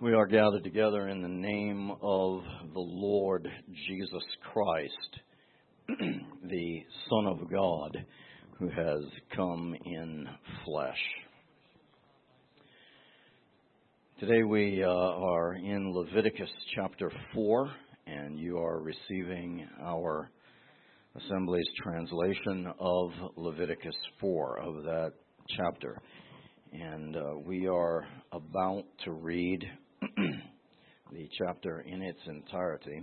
We are gathered together in the name of the Lord Jesus Christ, the Son of God, who has come in flesh. Today we are in Leviticus chapter 4, and you are receiving our Assembly's translation of Leviticus 4, of that chapter. And we are about to read the chapter in its entirety.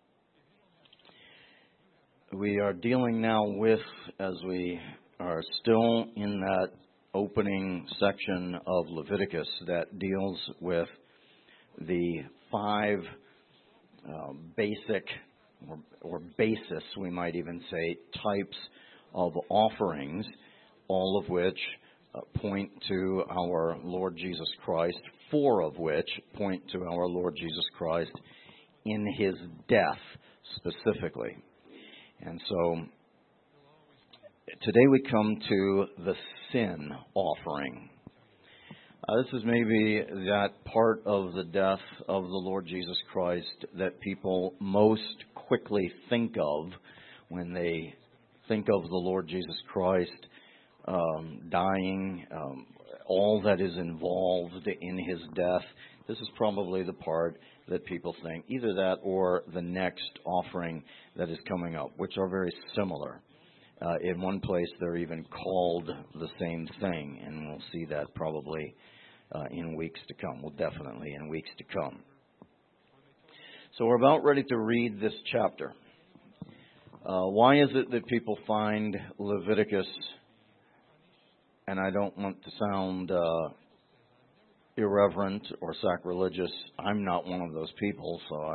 We are dealing now with, as we are still in that opening section of Leviticus that deals with the five basic, or basis, we might even say, types of offerings, all of which point to our Lord Jesus Christ, four of which point to our Lord Jesus Christ in His death specifically. And so today we come to the sin offering. This is maybe that part of the death of the Lord Jesus Christ that people most quickly think of when they think of the Lord Jesus Christ dying, all that is involved in His death. This is probably the part that people think, either that or the next offering that is coming up, which are very similar. In one place, they're even called the same thing, and we'll see that probably in weeks to come. Well, definitely in weeks to come. So we're about ready to read this chapter. Why is it that people find Leviticus, and I don't want to sound irreverent or sacrilegious. I'm not one of those people, so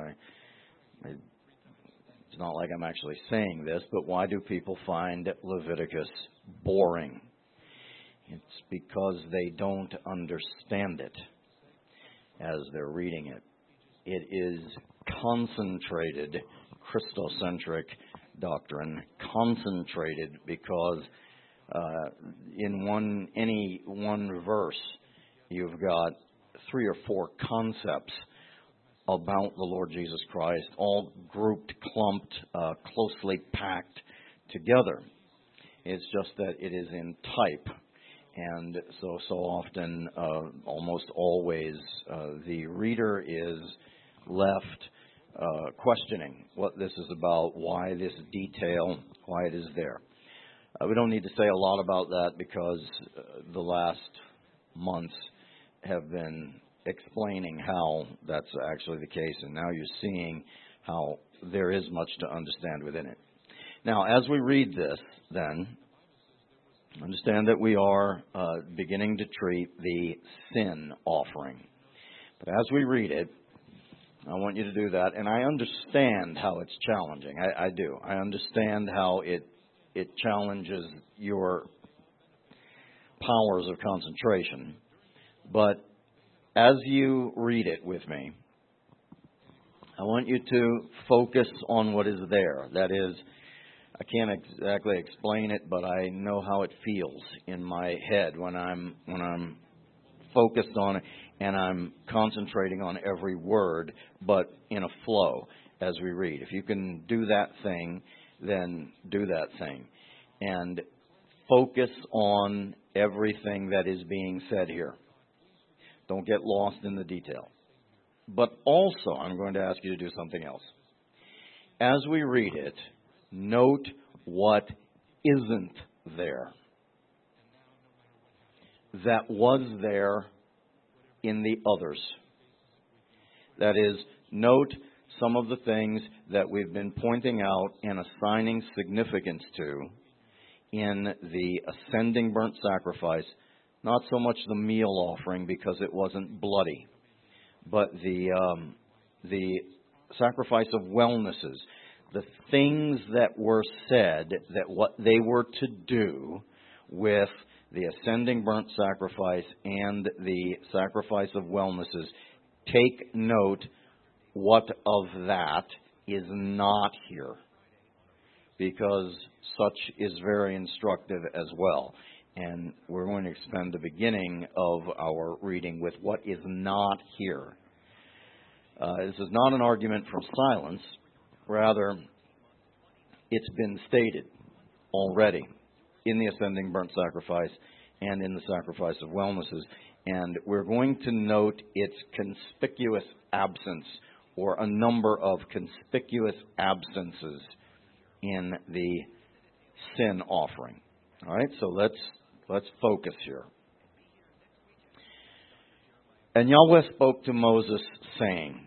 it's not like I'm actually saying this, but why do people find Leviticus boring? It's because they don't understand it as they're reading it. It is concentrated Christocentric doctrine, concentrated because in any one verse, you've got three or four concepts about the Lord Jesus Christ, all grouped, clumped, closely packed together. It's just that it is in type, and so often, almost always, the reader is left questioning what this is about, why this detail, why it is there. We don't need to say a lot about that because the last months have been explaining how that's actually the case, and now you're seeing how there is much to understand within it. Now, as we read this, then, understand that we are beginning to treat the sin offering. But as we read it, I want you to do that, and I understand how it's challenging. I do. I understand how it challenges your powers of concentration. But as you read it with me, I want you to focus on what is there. That is, I can't exactly explain it, but I know how it feels in my head when I'm focused on it and I'm concentrating on every word, but in a flow as we read. If you can do that thing, then do that thing. And focus on everything that is being said here. Don't get lost in the detail. But also, I'm going to ask you to do something else. As we read it, note what isn't there that was there in the others. That is, note some of the things that we've been pointing out and assigning significance to in the ascending burnt sacrifice, not so much the meal offering because it wasn't bloody, but the sacrifice of wellnesses, the things that were said, that what they were to do with the ascending burnt sacrifice and the sacrifice of wellnesses. Take note what of that is not here, because such is very instructive as well. And we're going to spend the beginning of our reading with what is not here. This is not an argument from silence. Rather, it's been stated already in the ascending burnt sacrifice and in the sacrifice of wellnesses. And we're going to note its conspicuous absence, or a number of conspicuous absences in the sin offering. All right, so let's focus here. And Yahweh spoke to Moses, saying,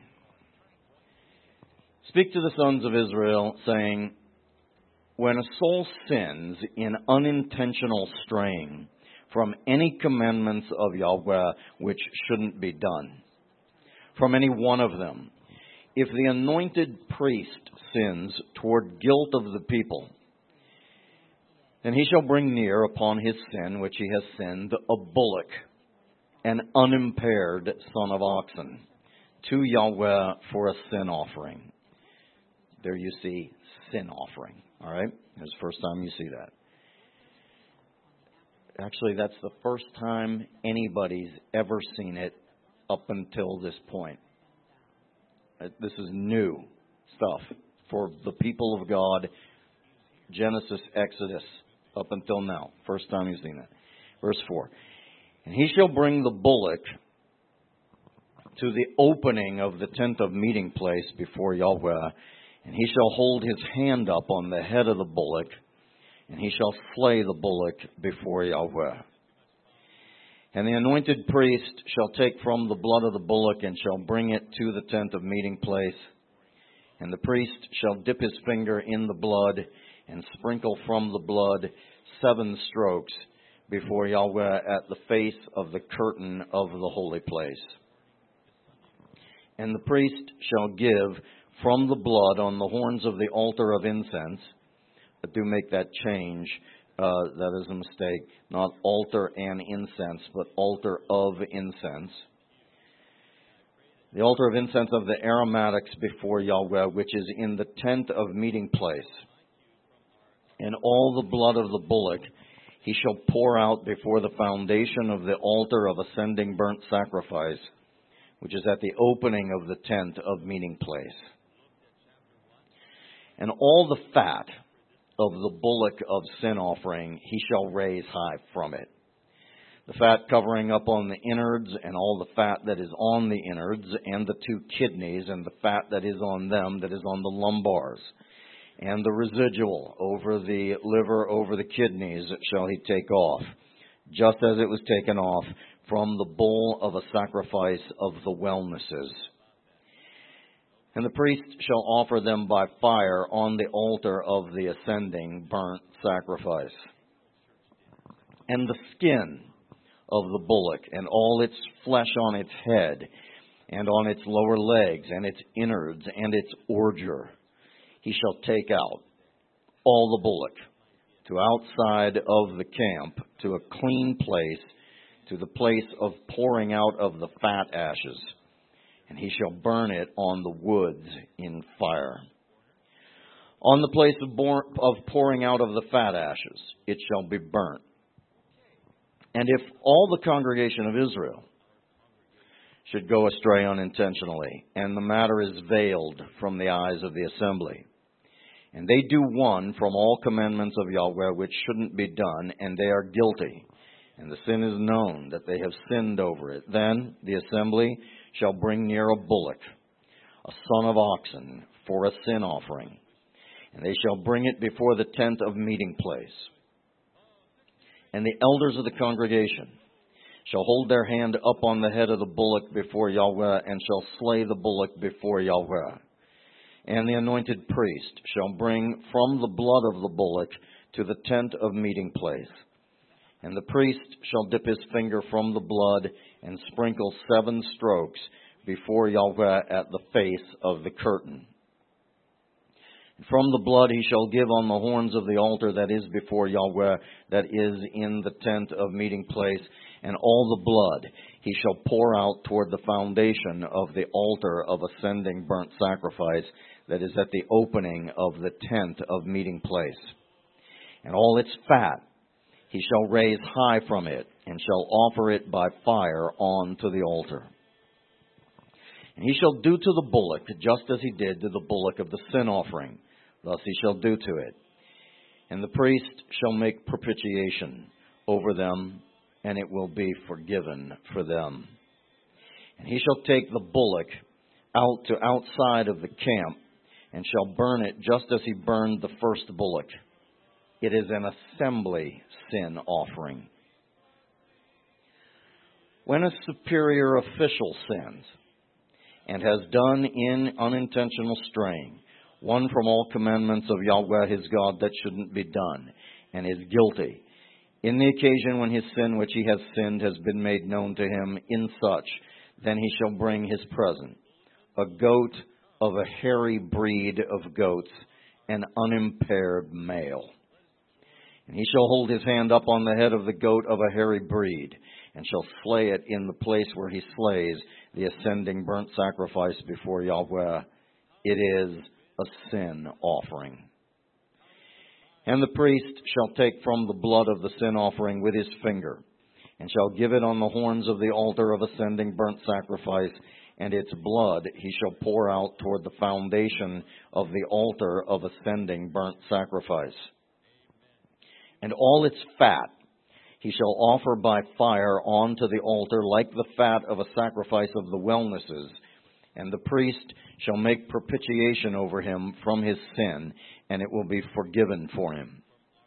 "Speak to the sons of Israel, saying, when a soul sins in unintentional straying from any commandments of Yahweh which shouldn't be done, from any one of them, if the anointed priest sins toward guilt of the people, then he shall bring near upon his sin which he has sinned a bullock, an unimpaired son of oxen, to Yahweh for a sin offering." There you see sin offering. All right? That's the first time you see that. Actually, that's the first time anybody's ever seen it up until this point. This is new stuff for the people of God. Genesis, Exodus, up until now. First time you've seen it. Verse 4. "And he shall bring the bullock to the opening of the tent of meeting place before Yahweh, and he shall hold his hand up on the head of the bullock, and he shall slay the bullock before Yahweh. And the anointed priest shall take from the blood of the bullock and shall bring it to the tent of meeting place. And the priest shall dip his finger in the blood and sprinkle from the blood 7 strokes before Yahweh at the face of the curtain of the holy place. And the priest shall give from the blood on the horns of the altar of incense." Do make that change. That is a mistake. Not altar and incense, but altar of incense. "The altar of incense of the aromatics before Yahweh, which is in the tent of meeting place. And all the blood of the bullock he shall pour out before the foundation of the altar of ascending burnt sacrifice, which is at the opening of the tent of meeting place. And all the fat of the bullock of sin offering he shall raise high from it. The fat covering up on the innards, and all the fat that is on the innards, and the 2 kidneys, and the fat that is on them, that is on the lumbars. And the residual over the liver, over the kidneys, shall he take off, just as it was taken off from the bull of a sacrifice of the wellnesses. And the priest shall offer them by fire on the altar of the ascending burnt sacrifice. And the skin of the bullock, and all its flesh on its head, and on its lower legs, and its innards, and its ordure, he shall take out all the bullock to outside of the camp, to a clean place, to the place of pouring out of the fat ashes. And he shall burn it on the woods in fire. On the place of pouring out of the fat ashes, it shall be burnt. And if all the congregation of Israel should go astray unintentionally, and the matter is veiled from the eyes of the assembly, and they do one from all commandments of Yahweh which shouldn't be done, and they are guilty, and the sin is known that they have sinned over it, then the assembly shall bring near a bullock, a son of oxen, for a sin offering. And they shall bring it before the tent of meeting place. And the elders of the congregation shall hold their hand up on the head of the bullock before Yahweh, and shall slay the bullock before Yahweh. And the anointed priest shall bring from the blood of the bullock to the tent of meeting place. And the priest shall dip his finger from the blood and sprinkle 7 strokes before Yahweh at the face of the curtain. And from the blood he shall give on the horns of the altar that is before Yahweh, that is in the tent of meeting place, and all the blood he shall pour out toward the foundation of the altar of ascending burnt sacrifice, that is at the opening of the tent of meeting place. And all its fat he shall raise high from it, and shall offer it by fire on to the altar. And he shall do to the bullock just as he did to the bullock of the sin offering. Thus he shall do to it. And the priest shall make propitiation over them, and it will be forgiven for them. And he shall take the bullock out to outside of the camp, and shall burn it just as he burned the first bullock. It is an assembly sin offering. When a superior official sins and has done in unintentional straying, one from all commandments of Yahweh his God that shouldn't be done, and is guilty, in the occasion when his sin which he has sinned has been made known to him in such, then he shall bring his present, a goat of a hairy breed of goats, an unimpaired male. And he shall hold his hand up on the head of the goat of a hairy breed, and shall slay it in the place where he slays the ascending burnt sacrifice before Yahweh. It is a sin offering. And the priest shall take from the blood of the sin offering with his finger, and shall give it on the horns of the altar of ascending burnt sacrifice, and its blood he shall pour out toward the foundation of the altar of ascending burnt sacrifice. And all its fat he shall offer by fire onto the altar like the fat of a sacrifice of the wellnesses, and the priest shall make propitiation over him from his sin, and it will be forgiven for him.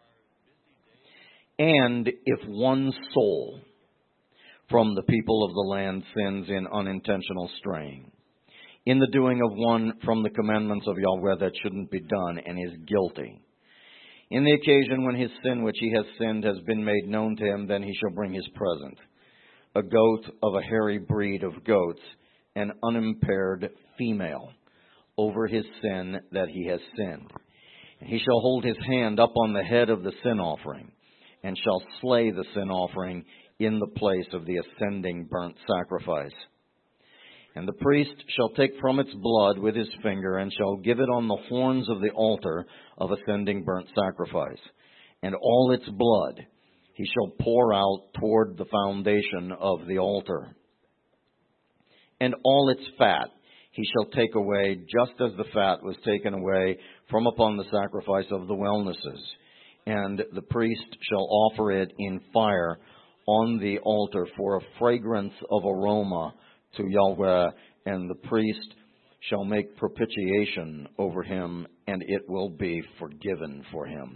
And if one soul from the people of the land sins in unintentional straying, in the doing of one from the commandments of Yahweh that shouldn't be done, and is guilty, in the occasion when his sin which he has sinned has been made known to him, then he shall bring his present, a goat of a hairy breed of goats, an unimpaired female, over his sin that he has sinned. And he shall hold his hand up on the head of the sin offering, and shall slay the sin offering in the place of the ascending burnt sacrifice. And the priest shall take from its blood with his finger, and shall give it on the horns of the altar of ascending burnt sacrifice. And all its blood he shall pour out toward the foundation of the altar. And all its fat he shall take away, just as the fat was taken away from upon the sacrifice of the wellnesses. And the priest shall offer it in fire on the altar for a fragrance of aroma to Yahweh, and the priest shall make propitiation over him, and it will be forgiven for him.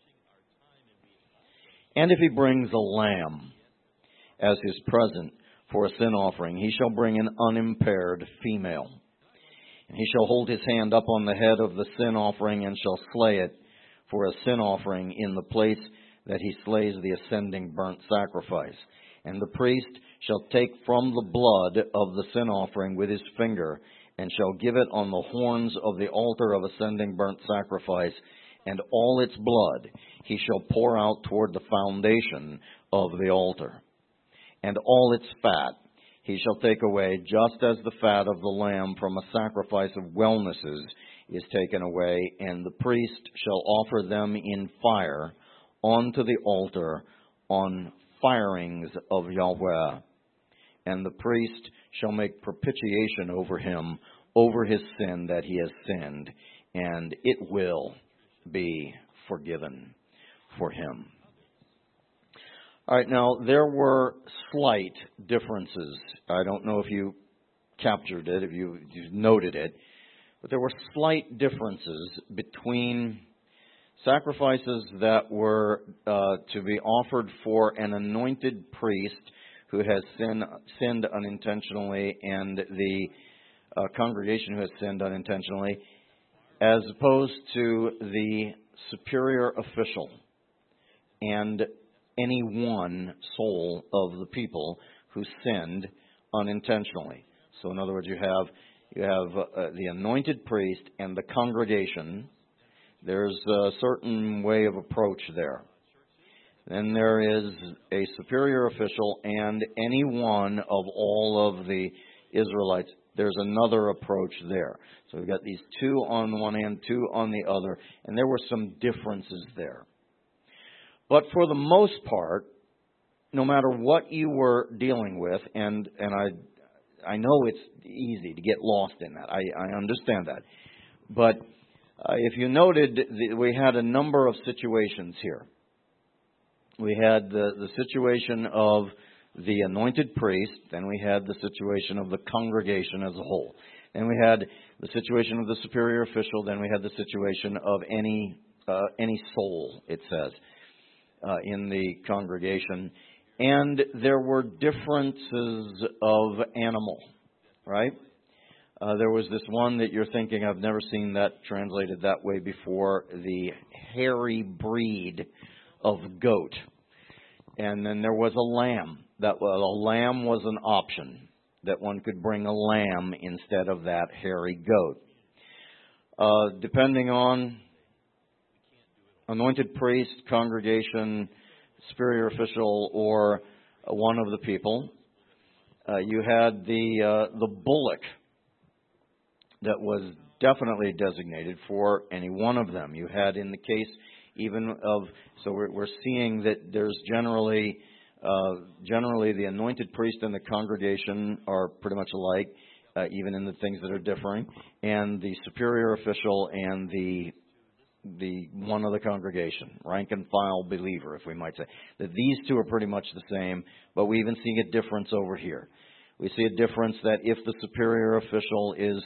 And if he brings a lamb as his present for a sin offering, he shall bring an unimpaired female. And he shall hold his hand up on the head of the sin offering, and shall slay it for a sin offering in the place that he slays the ascending burnt sacrifice. And the priest shall take from the blood of the sin offering with his finger, and shall give it on the horns of the altar of ascending burnt sacrifice, and all its blood he shall pour out toward the foundation of the altar. And all its fat he shall take away, just as the fat of the lamb from a sacrifice of wellnesses is taken away, and the priest shall offer them in fire onto the altar on firings of Yahweh. And the priest shall make propitiation over him, over his sin that he has sinned, and it will be forgiven for him. All right, now there were slight differences. I don't know if you captured it, if you noted it, but there were slight differences between sacrifices that were to be offered for an anointed priest who has sinned unintentionally, and the congregation who has sinned unintentionally, as opposed to the superior official and any one soul of the people who sinned unintentionally. So in other words, you have the anointed priest and the congregation. There's a certain way of approach there. Then there is a superior official and any one of all of the Israelites. There's another approach there. So we've got these two on one hand, two on the other, and there were some differences there. But for the most part, no matter what you were dealing with, and I know it's easy to get lost in that. I understand that. But if you noted, we had a number of situations here. We had the situation of the anointed priest, then we had the situation of the congregation as a whole. Then we had the situation of the superior official, then we had the situation of any soul, it says, in the congregation. And there were differences of animal, right? There was this one that you're thinking, I've never seen that translated that way before, the hairy breed of goat. And then there was a lamb. A lamb was an option, that one could bring a lamb instead of that hairy goat. Depending on anointed priest, congregation, superior official, or one of the people, you had the bullock that was definitely designated for any one of them. You had in the case even of, so we're seeing that there's generally the anointed priest and the congregation are pretty much alike, even in the things that are differing, and the superior official and the one of the congregation, rank and file believer, if we might say, that these two are pretty much the same, but we even see a difference over here. We see a difference that if the superior official is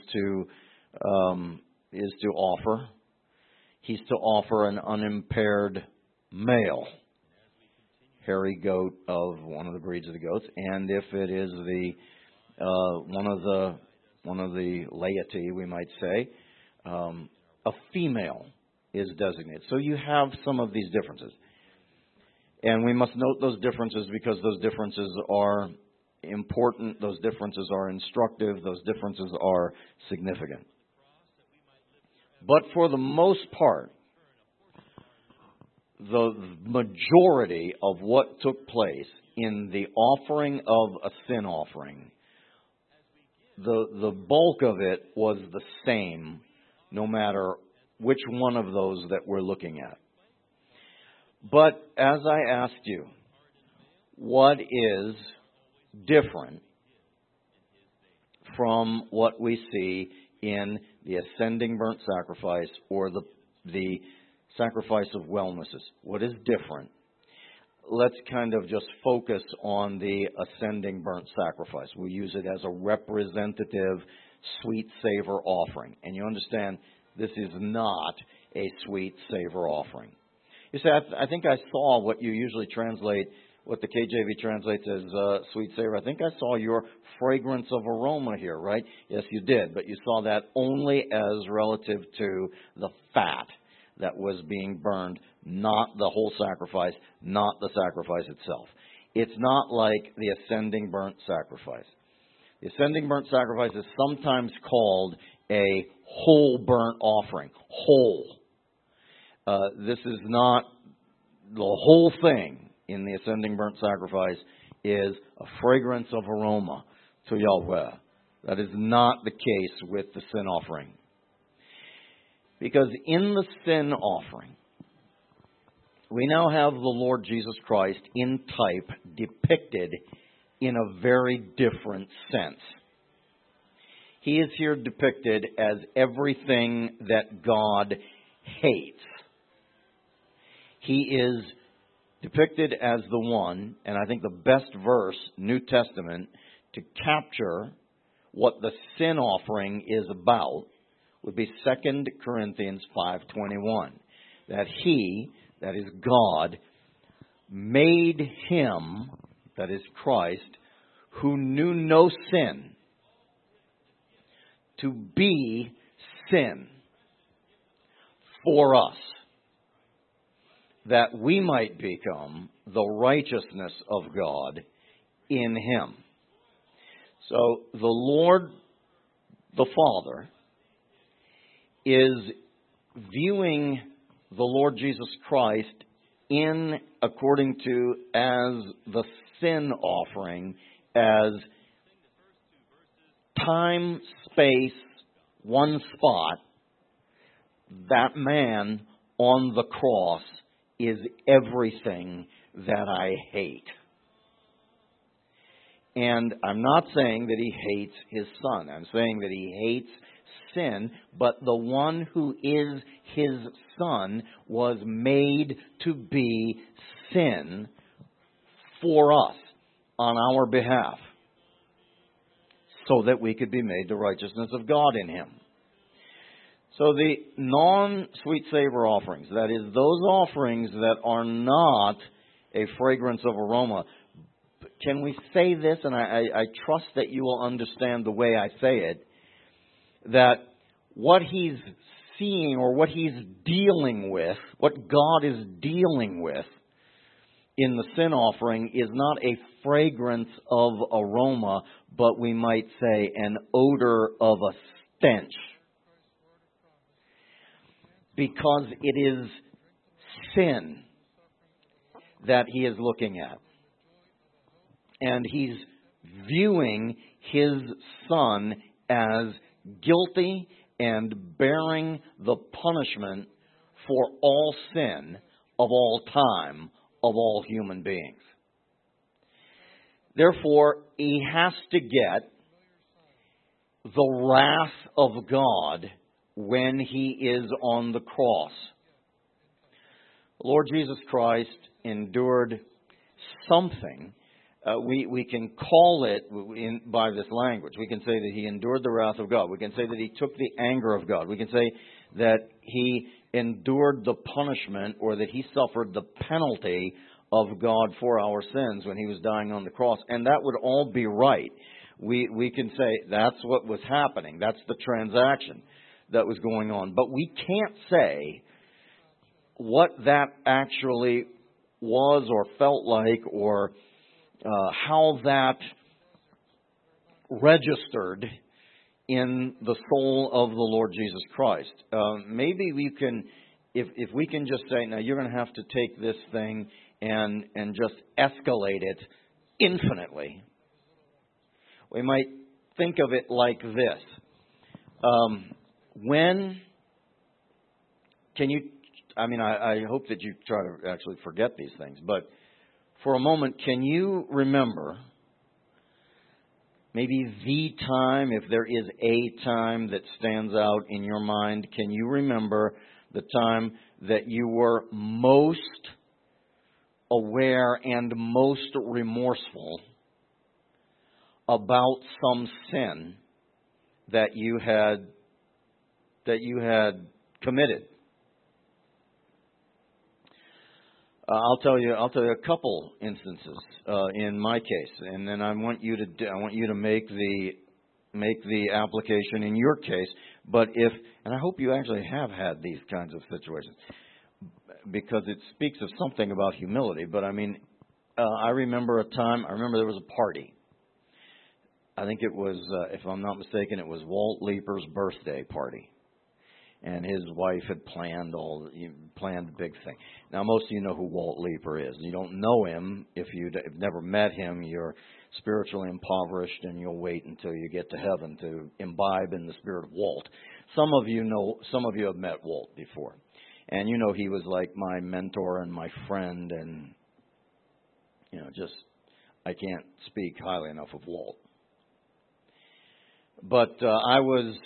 to offer, he's to offer an unimpaired male, hairy goat of one of the breeds of the goats, and if it is one of the laity, we might say, a female is designated. So you have some of these differences. And we must note those differences because those differences are important, those differences are instructive, those differences are significant. But for the most part, the majority of what took place in the offering of a sin offering, the bulk of it was the same, no matter which one of those that we're looking at. But as I asked you, what is different from what we see in the ascending burnt sacrifice or the sacrifice of wellnesses? What is different? Let's kind of just focus on the ascending burnt sacrifice. We use it as a representative sweet savor offering. And you understand, this is not a sweet savor offering. You say, I think I saw what you usually translate, what the KJV translates as sweet savor. I think I saw your fragrance of aroma here, right? Yes, you did. But you saw that only as relative to the fat that was being burned, not the whole sacrifice, not the sacrifice itself. It's not like the ascending burnt sacrifice. The ascending burnt sacrifice is sometimes called a whole burnt offering. Whole. This is not the whole thing in the ascending burnt sacrifice is a fragrance of aroma to Yahweh. That is not the case with the sin offering. Because in the sin offering, we now have the Lord Jesus Christ in type depicted in a very different sense. He is here depicted as everything that God hates. He is depicted as the one, and I think the best verse, New Testament, to capture what the sin offering is about would be 2 Corinthians 5:21. That He, that is God, made Him, that is Christ, who knew no sin, to be sin for us, that we might become the righteousness of God in Him. So the Lord, the Father, is viewing the Lord Jesus Christ according to as the sin offering, as time, space, one spot. That man on the cross is everything that I hate. And I'm not saying that he hates his Son. I'm saying that he hates sin, but the one who is his Son was made to be sin for us on our behalf, so that we could be made the righteousness of God in him. So the non-sweet savor offerings, that is, those offerings that are not a fragrance of aroma. Can we say this, and I trust that you will understand the way I say it, that what he's seeing or what he's dealing with, what God is dealing with in the sin offering is not a fragrance of aroma, but we might say an odor of a stench. Because it is sin that he is looking at. And he's viewing his Son as guilty and bearing the punishment for all sin of all time, of all human beings. Therefore, he has to get the wrath of God when he is on the cross. Lord Jesus Christ endured something. We can call it by this language. We can say that he endured the wrath of God. We can say that he took the anger of God. We can say that he endured the punishment, or that he suffered the penalty of God for our sins when he was dying on the cross. And that would all be right. We can say that's what was happening. That's the transaction that was going on. But we can't say what that actually was or felt like, or how that registered in the soul of the Lord Jesus Christ. Maybe we can, if we can just say, now you're going to have to take this thing and just escalate it infinitely. We might think of it like this. When can you, I hope that you try to actually forget these things, but for a moment, can you remember maybe the time, if there is a time that stands out in your mind, can you remember the time that you were most aware and most remorseful about some sin that you had committed? I'll tell you a couple instances in my case, and then I want you to make the application in your case. But and I hope you actually have had these kinds of situations, because it speaks of something about humility. But I remember there was a party. I think it was, if I'm not mistaken, it was Walt Leeper's birthday party. And his wife had planned the big thing. Now, most of you know who Walt Leeper is. You don't know him. If you've never met him, you're spiritually impoverished, and you'll wait until you get to heaven to imbibe in the spirit of Walt. Some of you have met Walt before. And you know he was like my mentor and my friend, and I can't speak highly enough of Walt. But I was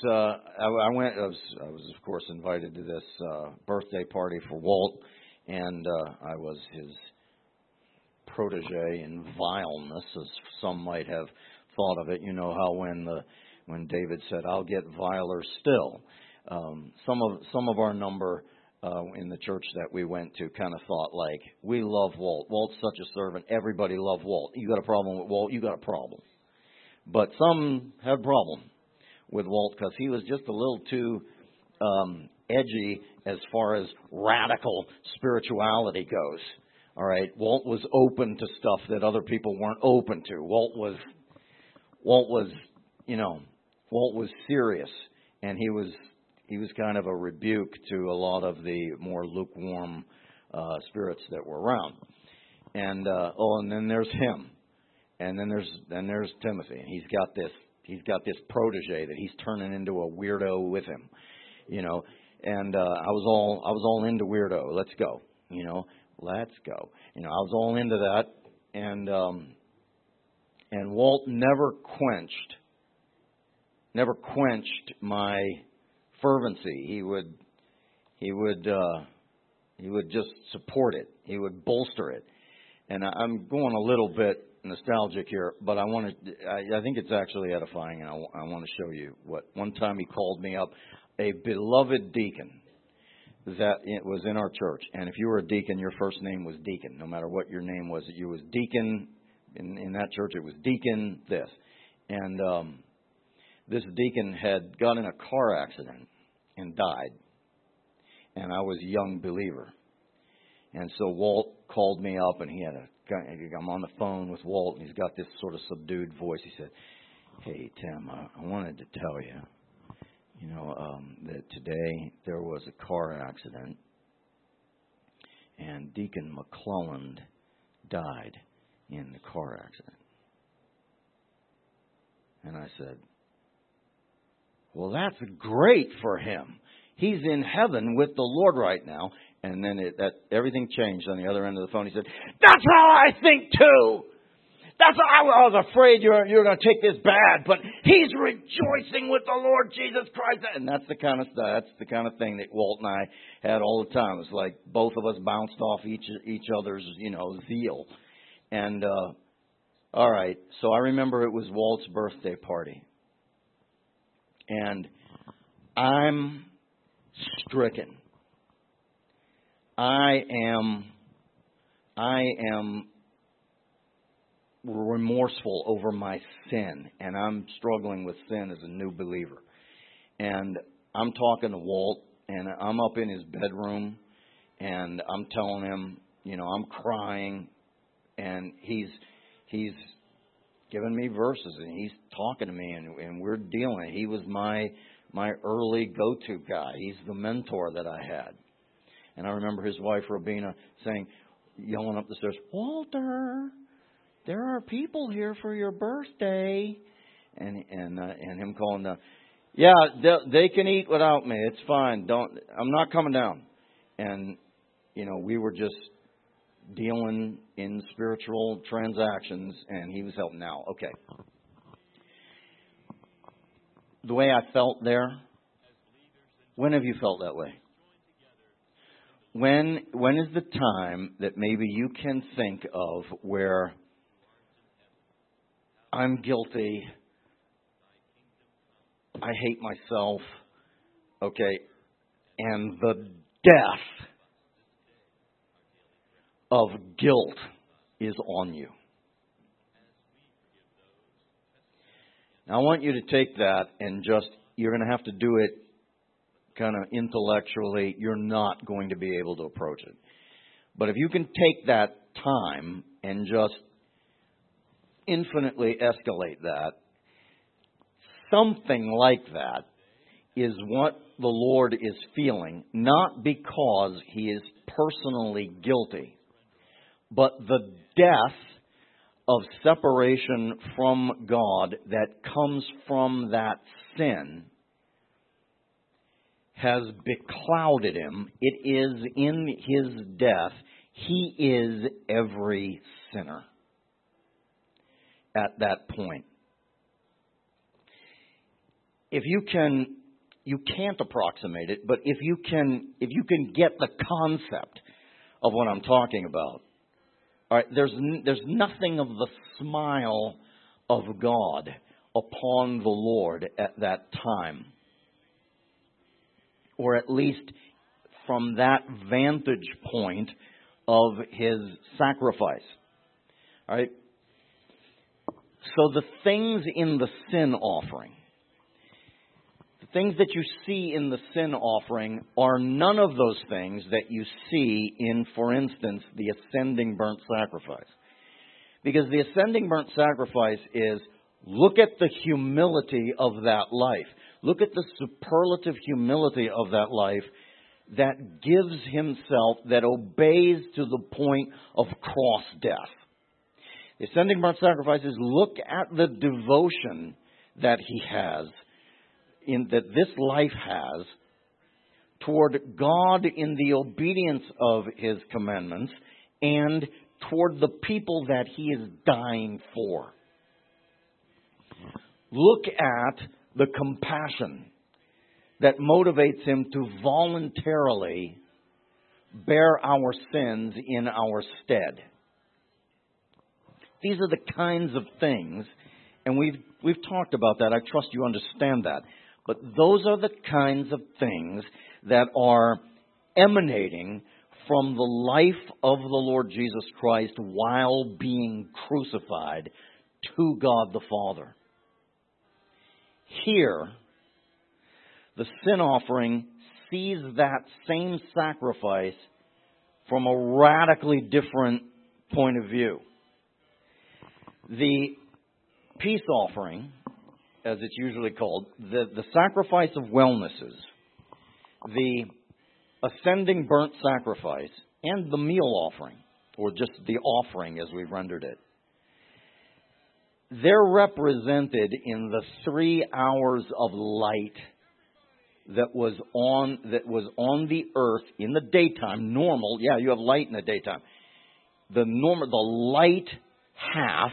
of course invited to this birthday party for Walt, and I was his protege in vileness, as some might have thought of it. You know how when David said, "I'll get viler still," some of our number in the church that we went to kind of thought like, "We love Walt. Walt's such a servant. Everybody loved Walt. You got a problem with Walt? You got a problem." But some had a problem with Walt because he was just a little too edgy as far as radical spirituality goes. All right, Walt was open to stuff that other people weren't open to. Walt was serious, and he was kind of a rebuke to a lot of the more lukewarm spirits that were around. And and then there's him. And then there's Timothy, and he's got this protege that he's turning into a weirdo with him, And I was all into weirdo. Let's go, let's go. I was all into that, and And Walt never quenched my fervency. He would just support it. He would bolster it. And I'm going a little bit nostalgic here, but I think it's actually edifying, and I want to show you what. One time he called me up, a beloved deacon that it was in our church. And if you were a deacon, your first name was Deacon. No matter what your name was, you was Deacon. In that church, it was Deacon this. And this deacon had got in a car accident and died. And I was a young believer. And so Walt called me up, and I'm on the phone with Walt, and he's got this sort of subdued voice. He said, "Hey, Tim, I wanted to tell you, that today there was a car accident, and Deacon McClelland died in the car accident." And I said, "Well, that's great for him. He's in heaven with the Lord right now." And then everything changed on the other end of the phone. He said, "That's how I think too. I was afraid you're going to take this bad, but he's rejoicing with the Lord Jesus Christ." And that's the kind of stuff. That's the kind of thing that Walt and I had all the time. It's like both of us bounced off each other's, zeal. And all right, so I remember it was Walt's birthday party, and I'm stricken. I am remorseful over my sin, and I'm struggling with sin as a new believer. And I'm talking to Walt, and I'm up in his bedroom, and I'm telling him, I'm crying, and he's giving me verses, and he's talking to me, and we're dealing. He was my early go-to guy. He's the mentor that I had. And I remember his wife, Robina, yelling up the stairs, "Walter, there are people here for your birthday." And him calling down, "Yeah, they can eat without me. It's fine. I'm not coming down." And, we were just dealing in spiritual transactions, and he was helping out. Okay. The way I felt there, when have you felt that way? When is the time that maybe you can think of where I'm guilty, I hate myself, okay, and the death of guilt is on you? Now, I want you to take that and you're going to have to do it kind of intellectually. You're not going to be able to approach it. But if you can take that time and just infinitely escalate that, something like that is what the Lord is feeling, not because He is personally guilty, but the death of separation from God that comes from that sin has beclouded Him. It is in His death. He is every sinner at that point. If you can't approximate it, but if you can get the concept of what I'm talking about, all right, there's nothing of the smile of God upon the Lord at that time, or at least from that vantage point of His sacrifice. All right. So the things in the sin offering, the things that you see in the sin offering are none of those things that you see in, for instance, the ascending burnt sacrifice. Because the ascending burnt sacrifice is, look at the humility of that life. Look at the superlative humility of that life that gives himself, that obeys to the point of cross death. The ascending burnt sacrifices, look at the devotion that he has, that this life has, toward God in the obedience of His commandments and toward the people that He is dying for. Look at the compassion that motivates him to voluntarily bear our sins in our stead. These are the kinds of things, and we've talked about that. I trust you understand that. But those are the kinds of things that are emanating from the life of the Lord Jesus Christ while being crucified to God the Father. Here, the sin offering sees that same sacrifice from a radically different point of view. The peace offering, as it's usually called, the sacrifice of wellnesses, the ascending burnt sacrifice, and the meal offering, or just the offering as we've rendered it, they're represented in the 3 hours of light that was on the earth in the daytime. Normal, yeah, you have light in the daytime. The light half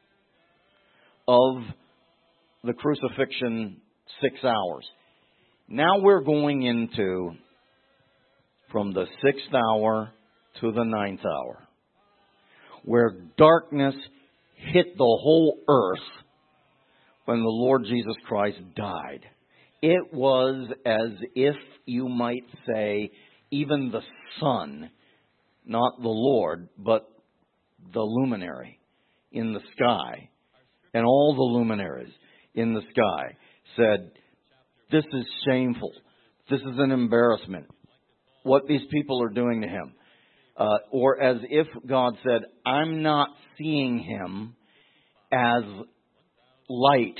of the crucifixion 6 hours. Now we're going into from the 6th hour to the 9th hour, where darkness hit the whole earth when the Lord Jesus Christ died. It was as if, you might say, even the sun, not the Lord, but the luminary in the sky, and all the luminaries in the sky said, this is shameful. This is an embarrassment. What these people are doing to him. Or as if God said, I'm not seeing him as light.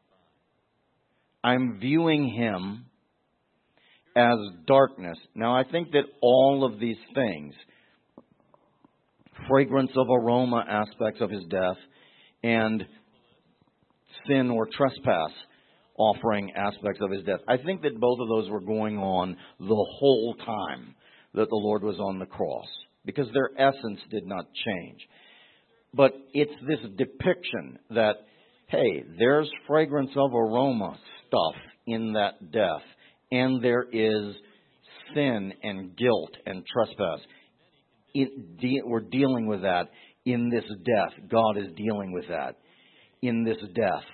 I'm viewing him as darkness. Now, I think that all of these things, fragrance of aroma aspects of his death, and sin or trespass offering aspects of his death, I think that both of those were going on the whole time that the Lord was on the cross, because their essence did not change. But it's this depiction that, hey, there's fragrance of aroma stuff in that death, and there is sin and guilt and trespass. We're dealing with that in this death. God is dealing with that in this death.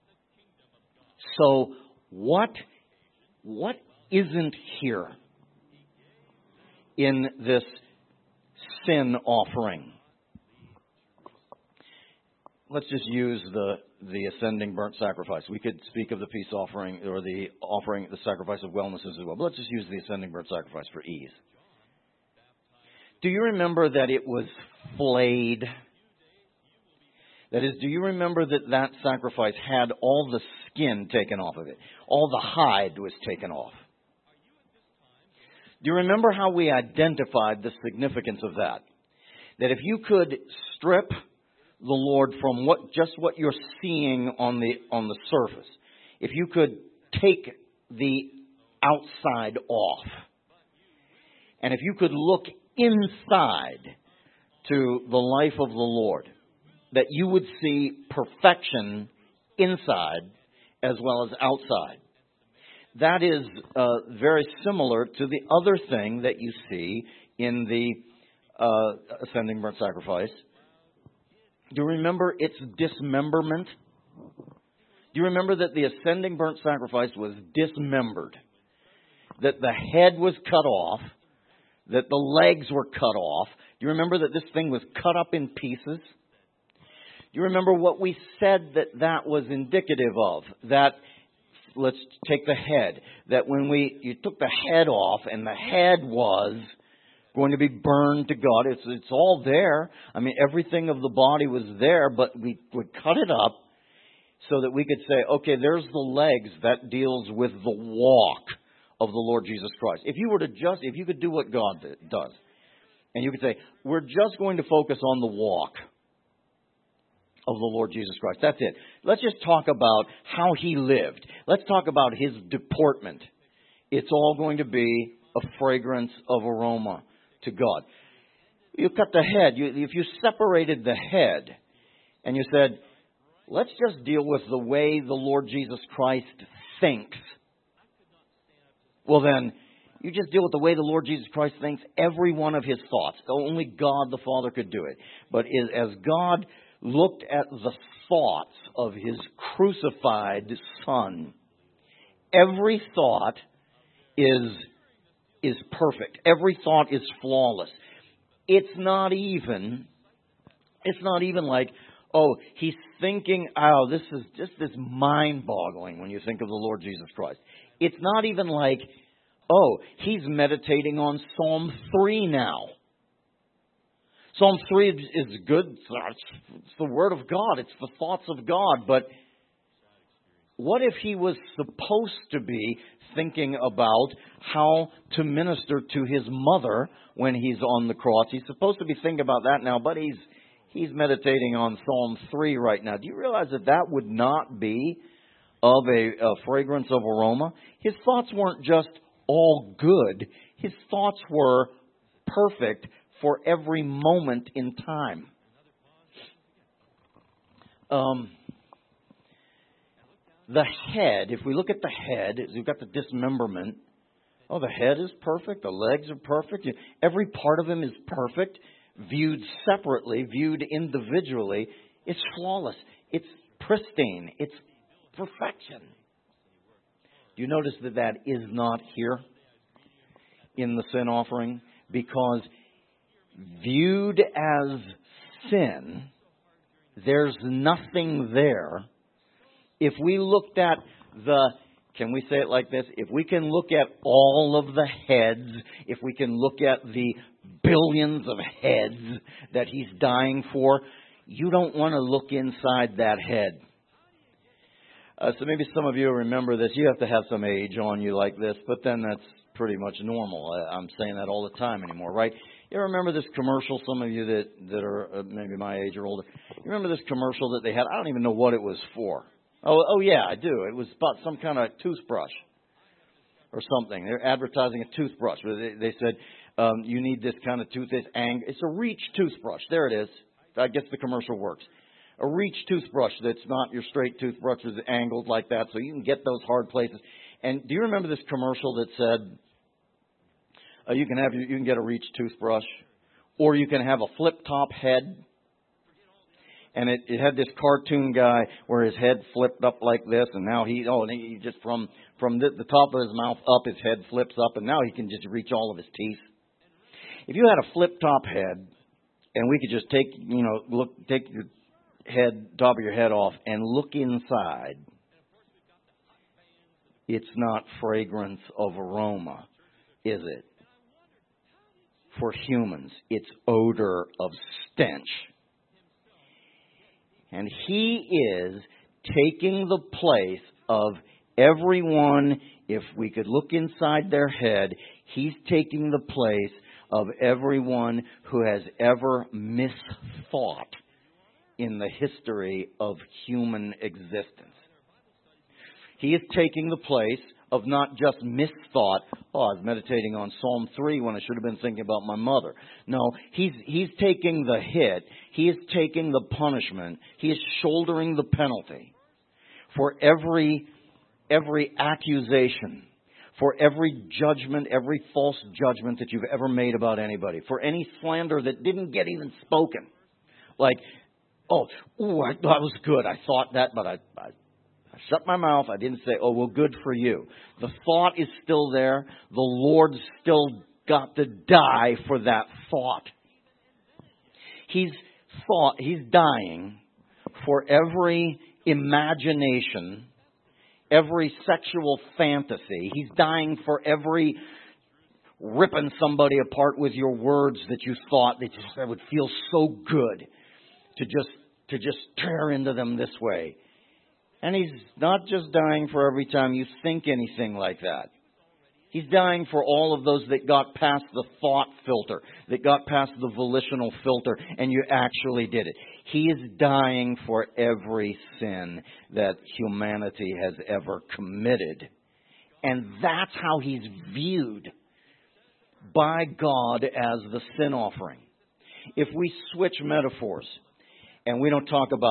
So what isn't here in this sin offering? Let's just use the ascending burnt sacrifice. We could speak of the peace offering or the sacrifice of wellness as well. But let's just use the ascending burnt sacrifice for ease. Do you remember that it was flayed? That is, do you remember that sacrifice had all the skin taken off of it? All the hide was taken off. Do you remember how we identified the significance of that? That if you could strip the Lord from what you're seeing on the surface, if you could take the outside off, and if you could look inside to the life of the Lord, that you would see perfection inside as well as outside. That is very similar to the other thing that you see in the ascending burnt sacrifice. Do you remember its dismemberment? Do you remember that the ascending burnt sacrifice was dismembered? That the head was cut off, that the legs were cut off. Do you remember that this thing was cut up in pieces? Do you remember what we said that was indicative of? That, let's take the head. That when you took the head off, and the head was going to be burned to God. It's all there. I mean, everything of the body was there, but we would cut it up so that we could say, okay, there's the legs. That deals with the walk of the Lord Jesus Christ. If you could do what God does, and you could say, we're just going to focus on the walk of the Lord Jesus Christ. That's it. Let's just talk about how he lived. Let's talk about his deportment. It's all going to be a fragrance of aroma to God. You cut the head. If you separated the head and you said, let's just deal with the way the Lord Jesus Christ thinks. Well then, you just deal with the way the Lord Jesus Christ thinks, every one of His thoughts. Only God the Father could do it. But as God looked at the thoughts of His crucified Son, every thought is perfect. Every thought is flawless. It's not even like, oh, He's thinking, oh, this is mind-boggling when you think of the Lord Jesus Christ. It's not even like, oh, He's meditating on Psalm 3 now. Psalm 3 is good. It's the Word of God. It's the thoughts of God. But what if He was supposed to be thinking about how to minister to His mother when He's on the cross? He's supposed to be thinking about that now, but He's meditating on Psalm 3 right now. Do you realize that would not be of a fragrance of aroma? His thoughts weren't just all good. His thoughts were perfect for every moment in time. The head, if we look at the head, we've got the dismemberment. Oh, the head is perfect. The legs are perfect. Every part of Him is perfect. Viewed separately, viewed individually, it's flawless. It's pristine. It's perfection. Do you notice that is not here in the sin offering? Because viewed as sin, there's nothing there. If we looked at can we say it like this? If we can look at all of the heads, if we can look at the billions of heads that He's dying for, you don't want to look inside that head. So maybe some of you remember this. You have to have some age on you like this, but then that's pretty much normal. I'm saying that all the time anymore, right? You remember this commercial, some of you that are maybe my age or older, you remember this commercial that they had? I don't even know what it was for. Oh yeah, I do. It was about some kind of toothbrush or something. They're advertising a toothbrush. They said, you need this kind of toothpaste. It's a Reach toothbrush. There it is. I guess the commercial works. A Reach toothbrush that's not your straight toothbrush, is angled like that, so you can get those hard places. And do you remember this commercial that said, you can get a Reach toothbrush, or you can have a flip-top head? And it had this cartoon guy where his head flipped up like this, and now he just from the top of his mouth up, his head flips up, and now he can just reach all of his teeth. If you had a flip-top head, and we could just take your top of your head off and look inside, it's not fragrance of aroma, is it? For humans, it's odor of stench. And He is taking the place of everyone. If we could look inside their head, He's taking the place of everyone who has ever misthought in the history of human existence. He is taking the place of not just misthought, I was meditating on Psalm 3 when I should have been thinking about my mother. No, he's taking the hit. He is taking the punishment. He is shouldering the penalty for every accusation, for every judgment, every false judgment that you've ever made about anybody, for any slander that didn't get even spoken. Like, that was good. I thought that, but I shut my mouth. I didn't say, oh, well, good for you. The thought is still there. The Lord's still got to die for that thought. He's dying for every imagination, every sexual fantasy. He's dying for every ripping somebody apart with your words that you thought that would feel so good to just tear into them this way. And He's not just dying for every time you think anything like that. He's dying for all of those that got past the thought filter, that got past the volitional filter, and you actually did it. He is dying for every sin that humanity has ever committed. And that's how He's viewed by God as the sin offering. If we switch metaphors, and we don't talk about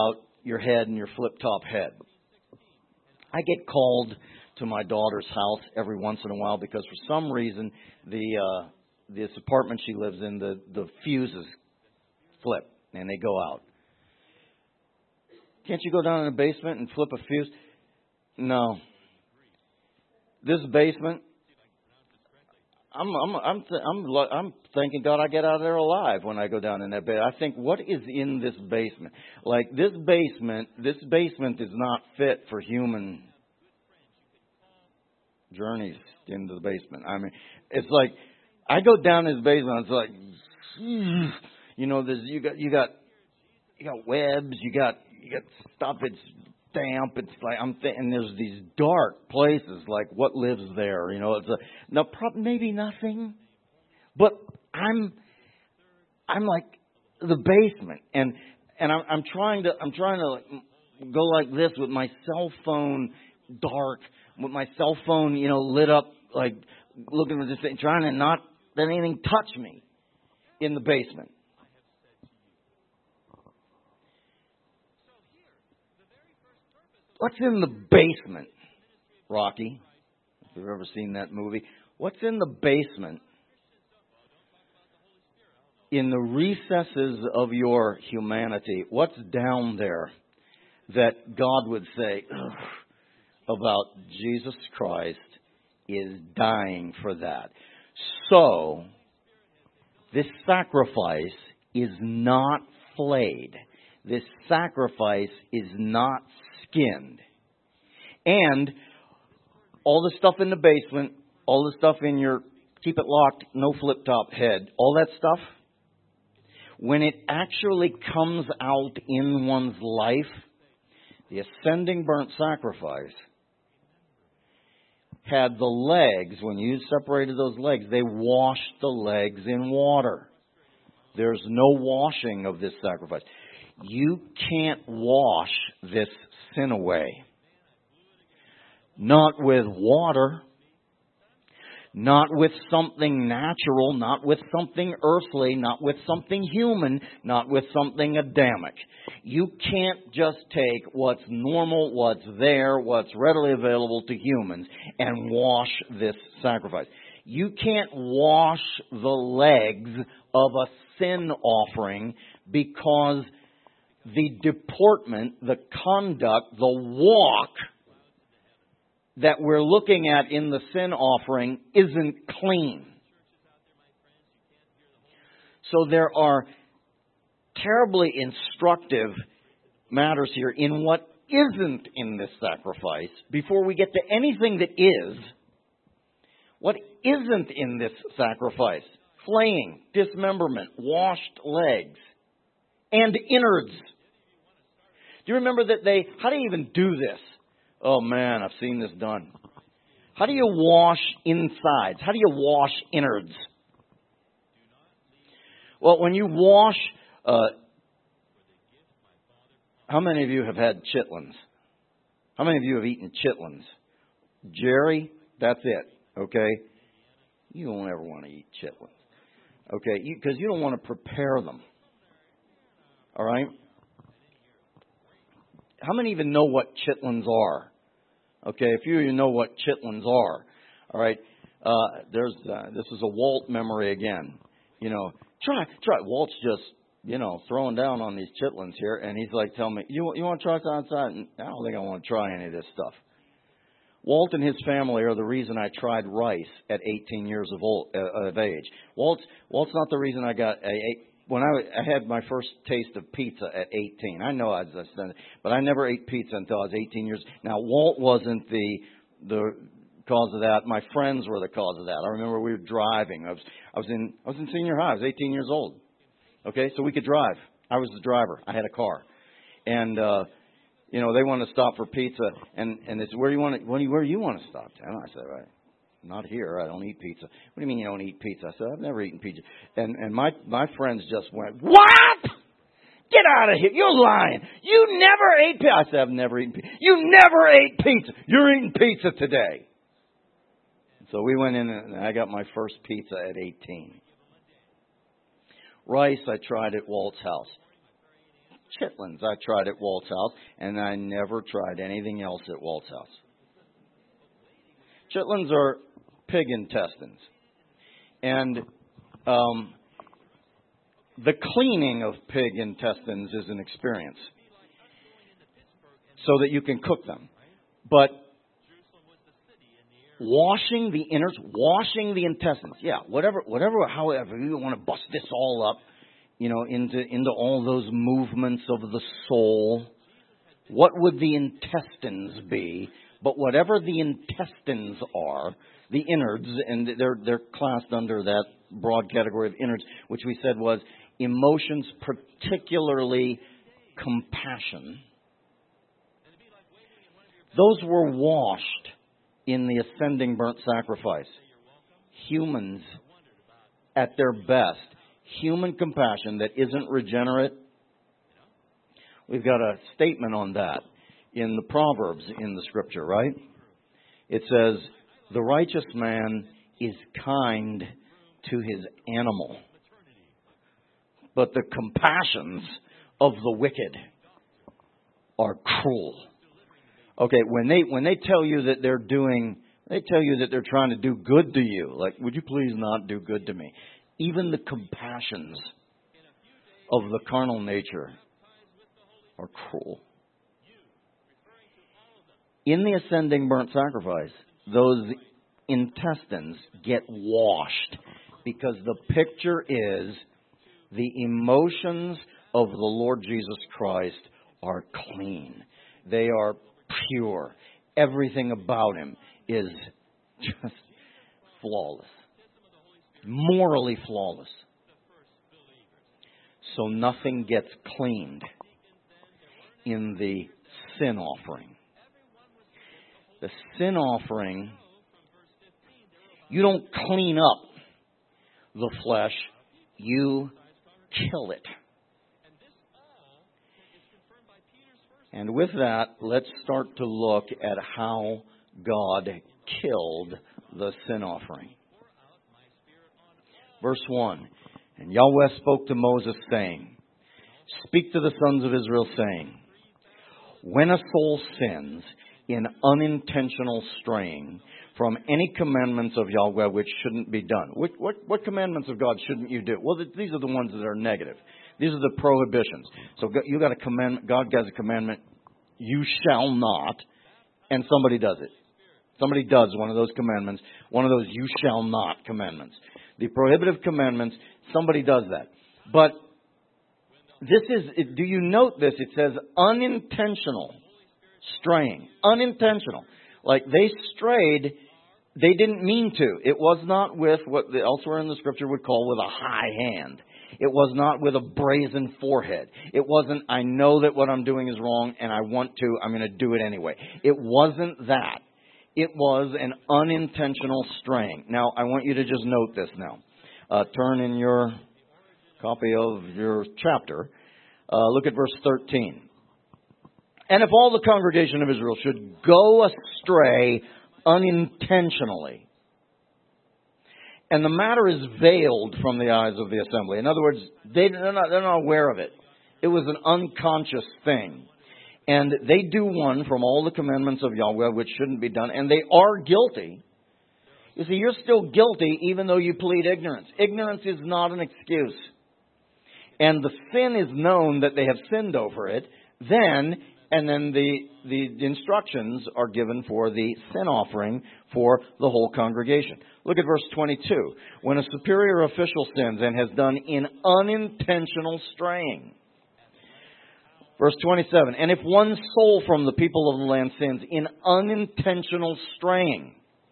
your head and your flip-top head. I get called to my daughter's house every once in a while because for some reason this apartment she lives in, the fuses flip and they go out. Can't you go down in the basement and flip a fuse? No. This basement, I'm thanking God I get out of there alive when I go down in that bed. I think, what is in this basement? Like this basement is not fit for human journeys into the basement. I mean, it's like I go down this basement. It's like, you know, you got webs. You got stuff. It's damp. It's like and there's these dark places. Like what lives there? You know, it's maybe nothing, but I'm like the basement, and I'm trying to like go like this with my cell phone dark, with my cell phone, you know, lit up, like looking at this thing, trying to not let anything touch me in the basement. What's in the basement, Rocky? If you've ever seen that movie. What's in the basement? In the recesses of your humanity, what's down there that God would say about Jesus Christ is dying for that? So, this sacrifice is not flayed. This sacrifice is not skinned. And all the stuff in the basement, all the stuff in your keep it locked, no flip-top head, all that stuff, when it actually comes out in one's life, the ascending burnt sacrifice had the legs, when you separated those legs, they washed the legs in water. There's no washing of this sacrifice. You can't wash this sin away. Not with water. Not with something natural. Not with something earthly. Not with something human. Not with something Adamic. You can't just take what's normal, what's there, what's readily available to humans, and wash this sacrifice. You can't wash the legs of a sin offering because the deportment, the conduct, the walk that we're looking at in the sin offering isn't clean. So there are terribly instructive matters here in what isn't in this sacrifice before we get to anything that is. What isn't in this sacrifice? Flaying, dismemberment, washed legs, and innards. Do you remember that how do you even do this? Oh man, I've seen this done. How do you wash insides? How do you wash innards? Well, when you wash, how many of you have had chitlins? How many of you have eaten chitlins? Jerry, that's it, okay? You don't ever want to eat chitlins, okay? Because you don't want to prepare them, all right? How many even know what chitlins are? Okay, if you even know what chitlins are, all right. This is a Walt memory again. You know, try. Walt's just throwing down on these chitlins here, and he's like telling me, "You want to try something outside?" I don't think I want to try any of this stuff. Walt and his family are the reason I tried rice at 18 years of age. Walt's not the reason I got when I had my first taste of pizza at 18. I know I was done, but I never ate pizza until I was 18 years. Now, Walt wasn't the cause of that. My friends were the cause of that. I remember we were driving. I was in senior high. I was 18 years old. Okay, so we could drive. I was the driver. I had a car, and they wanted to stop for pizza, and they said, "Where do you want to stop, Tim?" I said, "Right. Not here. I don't eat pizza." "What do you mean you don't eat pizza?" I said, "I've never eaten pizza." And my friends just went, "What? Get out of here. You're lying. You never ate pizza." I said, "I've never eaten pizza." "You never ate pizza. You're eating pizza today." So we went in and I got my first pizza at 18. Rice I tried at Walt's house. chitlins I tried at Walt's house, and I never tried anything else at Walt's house. Chitlins are pig intestines. And the cleaning of pig intestines is an experience so that you can cook them. But washing the innards, washing the intestines, however you want to bust this all up, into all those movements of the soul. What would the intestines be? But whatever the intestines are, the innards, and they're classed under that broad category of innards, which we said was emotions, particularly compassion. Those were washed in the ascending burnt sacrifice. Humans, at their best, human compassion that isn't regenerate. We've got a statement on that in the Proverbs in the Scripture, right? It says, the righteous man is kind to his animal, but the compassions of the wicked are cruel. Okay, when they tell you that they're trying to do good to you, like, would you please not do good to me? Even the compassions of the carnal nature are cruel. In the ascending burnt sacrifice, those intestines get washed because the picture is the emotions of the Lord Jesus Christ are clean. They are pure. Everything about him is just flawless. Morally flawless. So nothing gets cleaned in the sin offering. The sin offering, you don't clean up the flesh, you kill it. And with that, let's start to look at how God killed the sin offering. Verse 1, and Yahweh spoke to Moses, saying, speak to the sons of Israel, saying, when a soul sins in unintentional straying from any commandments of Yahweh which shouldn't be done. What commandments of God shouldn't you do? Well, these are the ones that are negative. These are the prohibitions. So you got a commandment. God has a commandment, you shall not, and somebody does it. Somebody does one of those commandments, one of those you shall not commandments. The prohibitive commandments, somebody does that. But this is, do you note this? It says unintentional straying. Unintentional. Like they strayed, they didn't mean to. It was not with what elsewhere in the Scripture would call with a high hand. It was not with a brazen forehead. It wasn't, I know that what I'm doing is wrong and I want to, I'm going to do it anyway. It wasn't that. It was an unintentional straying. Now, I want you to just note this now. Turn in your copy of your chapter. Look at verse 13. And if all the congregation of Israel should go astray unintentionally, and the matter is veiled from the eyes of the assembly. In other words, they're not aware of it. It was an unconscious thing. And they do one from all the commandments of Yahweh which shouldn't be done, and they are guilty. You see, you're still guilty even though you plead ignorance. Ignorance is not an excuse. And the sin is known that they have sinned over it, then the instructions are given for the sin offering for the whole congregation. Look at verse 22. When a superior official sins and has done in unintentional straying. Verse 27. And if one soul from the people of the land sins in unintentional straying.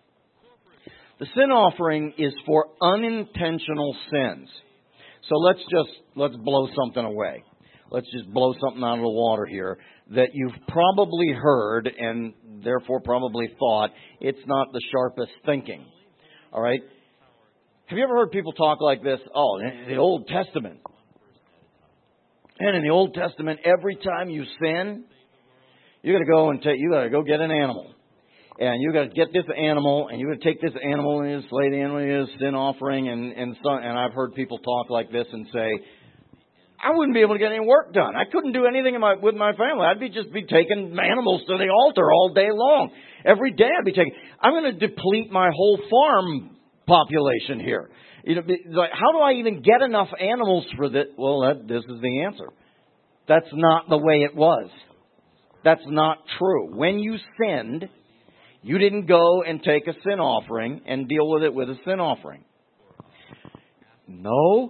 The sin offering is for unintentional sins. So let's blow something away. Let's just blow something out of the water here that you've probably heard and therefore probably thought it's not the sharpest thinking. All right? Have you ever heard people talk like this? Oh, in the Old Testament. And in the Old Testament, every time you sin, you got to go get an animal. And you got to get this animal, and you got to take this animal and slay the animal, his sin offering, and I've heard people talk like this and say, I wouldn't be able to get any work done. I couldn't do anything with my family. I'd just be taking animals to the altar all day long. Every day I'd be taking. I'm going to deplete my whole farm population here. Like, how do I even get enough animals for this? Well, this is the answer. That's not the way it was. That's not true. When you sinned, you didn't go and take a sin offering and deal with it with a sin offering. No.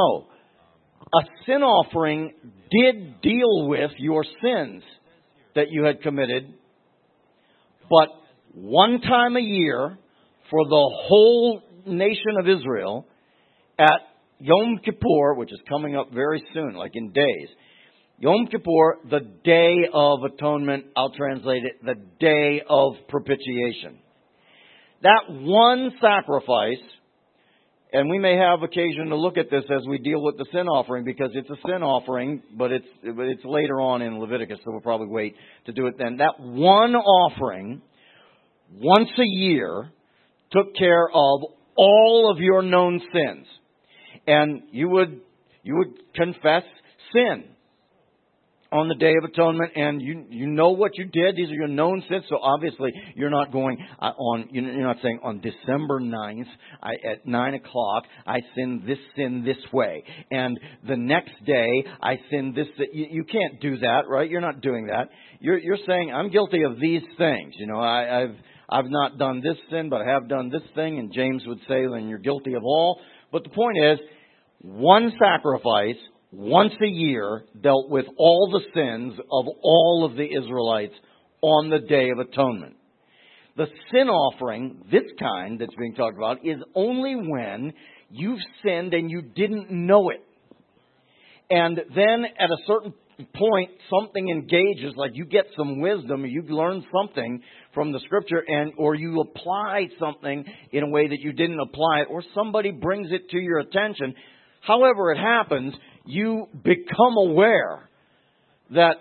A sin offering did deal with your sins that you had committed, but one time a year for the whole nation of Israel at Yom Kippur, which is coming up very soon, like in days. Yom Kippur, the Day of Atonement, I'll translate it, the Day of Propitiation. That one sacrifice, and we may have occasion to look at this as we deal with the sin offering, because it's a sin offering, but it's later on in Leviticus, so we'll probably wait to do it then. That one offering, once a year, took care of all of your known sins. And you would confess sin on the Day of Atonement, and you know what you did. These are your known sins. So obviously you're not going you're not saying on December 9th at 9 o'clock I sinned this way, and the next day I sinned this. You can't do that, right? You're not doing that. You're saying I'm guilty of these things. I've not done this sin, but I have done this thing. And James would say, then you're guilty of all. But the point is, one sacrifice once a year dealt with all the sins of all of the Israelites on the Day of Atonement. The sin offering, this kind that's being talked about, is only when you've sinned and you didn't know it. And then at a certain point, something engages, like you get some wisdom, or you learn something from the Scripture, or you apply something in a way that you didn't apply it, or somebody brings it to your attention. However it happens, you become aware that,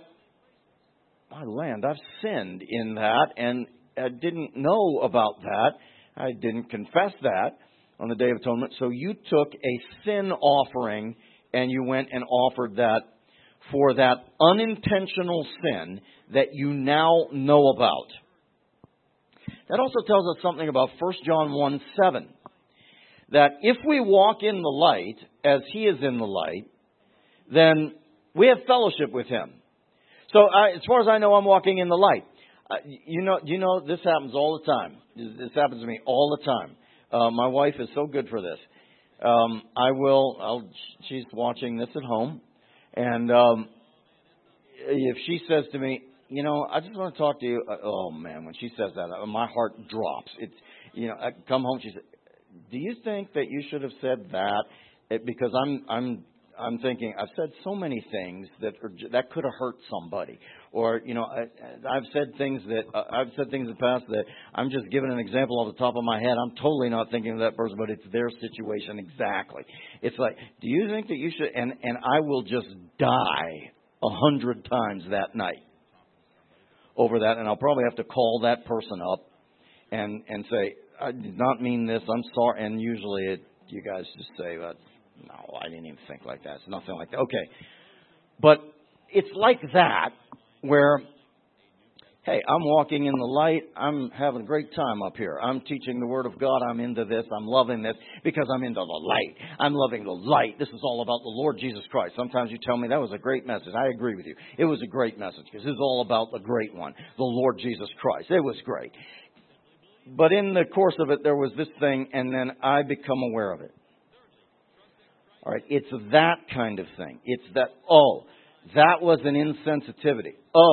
my land, I've sinned in that, and I didn't know about that. I didn't confess that on the Day of Atonement. So you took a sin offering and you went and offered that for that unintentional sin that you now know about. That also tells us something about 1 John 1:7. That if we walk in the light, as He is in the light, then we have fellowship with Him. So as far as I know, I'm walking in the light. This happens all the time. This happens to me all the time. My wife is so good for this. She's watching this at home. And if she says to me, I just want to talk to you. Oh man, when she says that, my heart drops. I come home. She says, "Do you think that you should have said that?" Because I'm thinking I've said so many things that could have hurt somebody, or I've said things in the past that I'm just giving an example off the top of my head. I'm totally not thinking of that person, but it's their situation exactly. It's like, do you think that you should? And I will just die 100 times that night over that, and I'll probably have to call that person up and say, I did not mean this. I'm sorry. And usually you guys just say, no, I didn't even think like that. It's nothing like that. Okay. But it's like that where, hey, I'm walking in the light. I'm having a great time up here. I'm teaching the Word of God. I'm into this. I'm loving this because I'm into the light. I'm loving the light. This is all about the Lord Jesus Christ. Sometimes you tell me that was a great message. I agree with you. It was a great message because this is all about the great one, the Lord Jesus Christ. It was great. But in the course of it, there was this thing, and then I become aware of it. All right, it's that kind of thing. It's that, that was an insensitivity.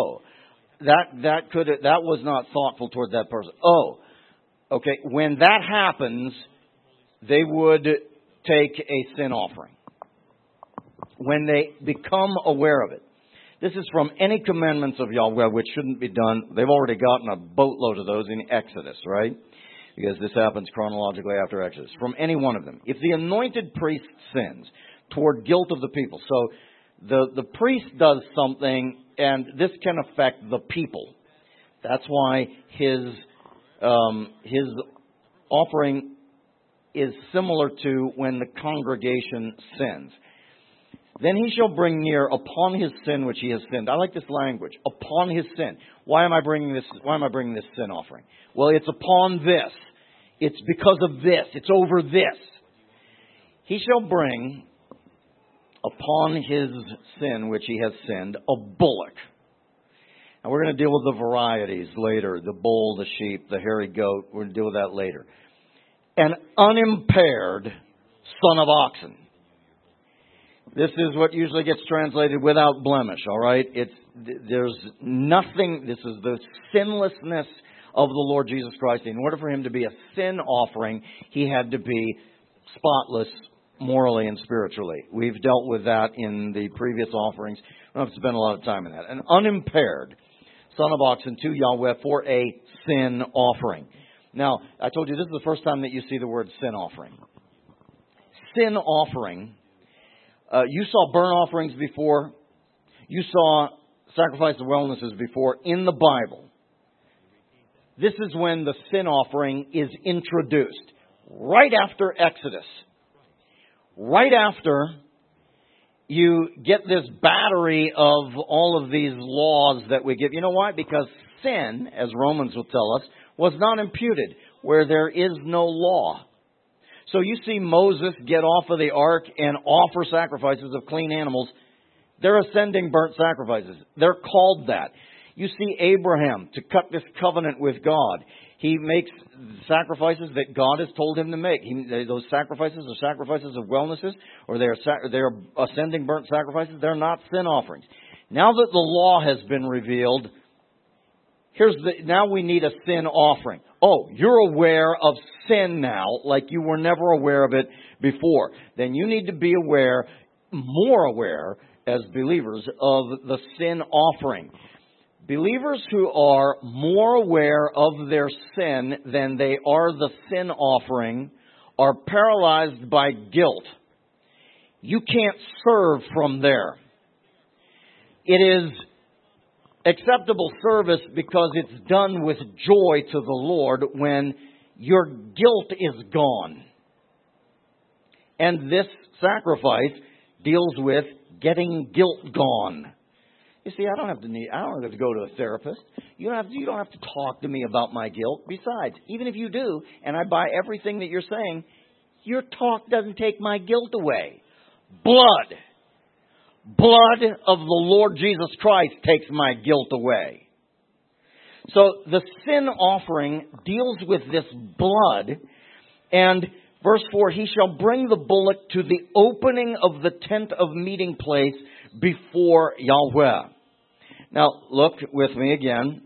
That was not thoughtful toward that person. Okay, when that happens, they would take a sin offering. When they become aware of it. This is from any commandments of Yahweh which shouldn't be done. They've already gotten a boatload of those in Exodus, right? Because this happens chronologically after Exodus. From any one of them. If the anointed priest sins toward guilt of the people. So the priest does something, and this can affect the people. That's why his offering is similar to when the congregation sins. Then he shall bring near upon his sin which he has sinned. I like this language. Upon his sin. Why am I bringing this sin offering? Well, it's upon this. It's because of this. It's over this. He shall bring upon his sin which he has sinned a bullock. Now we're going to deal with the varieties later. The bull, the sheep, the hairy goat. We're going to deal with that later. An unimpaired son of oxen. This is what usually gets translated without blemish, all right? There's nothing, this is the sinlessness of the Lord Jesus Christ. In order for him to be a sin offering, he had to be spotless morally and spiritually. We've dealt with that in the previous offerings. I don't have to spend a lot of time on that. An unimpaired son of oxen to Yahweh for a sin offering. Now, I told you this is the first time that you see the word sin offering. Sin offering. You saw burnt offerings before. You saw sacrifice of wellnesses before in the Bible. This is when the sin offering is introduced. Right after Exodus. Right after you get this battery of all of these laws that we give. You know why? Because sin, as Romans will tell us, was not imputed where there is no law. So you see Moses get off of the ark and offer sacrifices of clean animals. They're ascending burnt sacrifices. They're called that. You see Abraham to cut this covenant with God. He makes sacrifices that God has told him to make. Those sacrifices are sacrifices of wellnesses, or they're ascending burnt sacrifices. They're not sin offerings. Now that the law has been revealed, now we need a sin offering. Oh, you're aware of sin now like you were never aware of it before. Then you need to be more aware as believers of the sin offering. Believers who are more aware of their sin than they are the sin offering are paralyzed by guilt. You can't serve from there. It is acceptable service because it's done with joy to the Lord when your guilt is gone. And this sacrifice deals with getting guilt gone. You see, I don't have to go to a therapist. You don't have to talk to me about my guilt. Besides, even if you do, and I buy everything that you're saying, your talk doesn't take my guilt away. Blood of the Lord Jesus Christ takes my guilt away. So the sin offering deals with this blood. And verse 4, he shall bring the bullock to the opening of the tent of meeting place before Yahweh. Now, look with me again.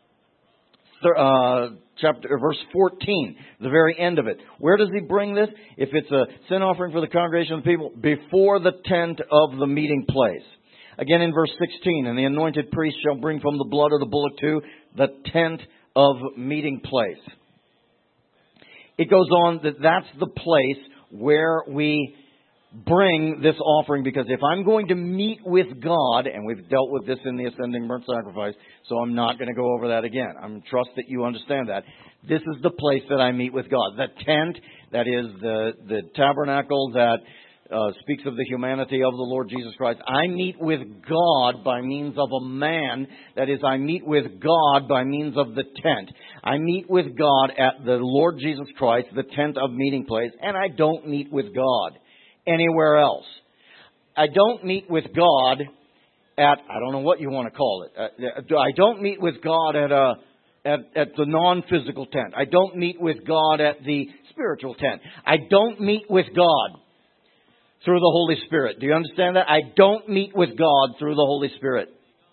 Verse 14, the very end of it. Where does he bring this? If it's a sin offering for the congregation of the people, before the tent of the meeting place. Again in verse 16, and the anointed priest shall bring from the blood of the bullock to the tent of meeting place. It goes on that that's the place where we bring this offering, because if I'm going to meet with God, and we've dealt with this in the ascending burnt sacrifice, so I'm not going to go over that again. I trust that you understand that. This is the place that I meet with God. The tent, that is the tabernacle that speaks of the humanity of the Lord Jesus Christ. I meet with God by means of a man. That is, I meet with God by means of the tent. I meet with God at the Lord Jesus Christ, the tent of meeting place, and I don't meet with God anywhere else. I don't meet with God at, I don't know what you want to call it. I don't meet with God at the non-physical tent. I don't meet with God at the spiritual tent. I don't meet with God through the Holy Spirit. Do you understand that? I don't meet with God through the Holy Spirit.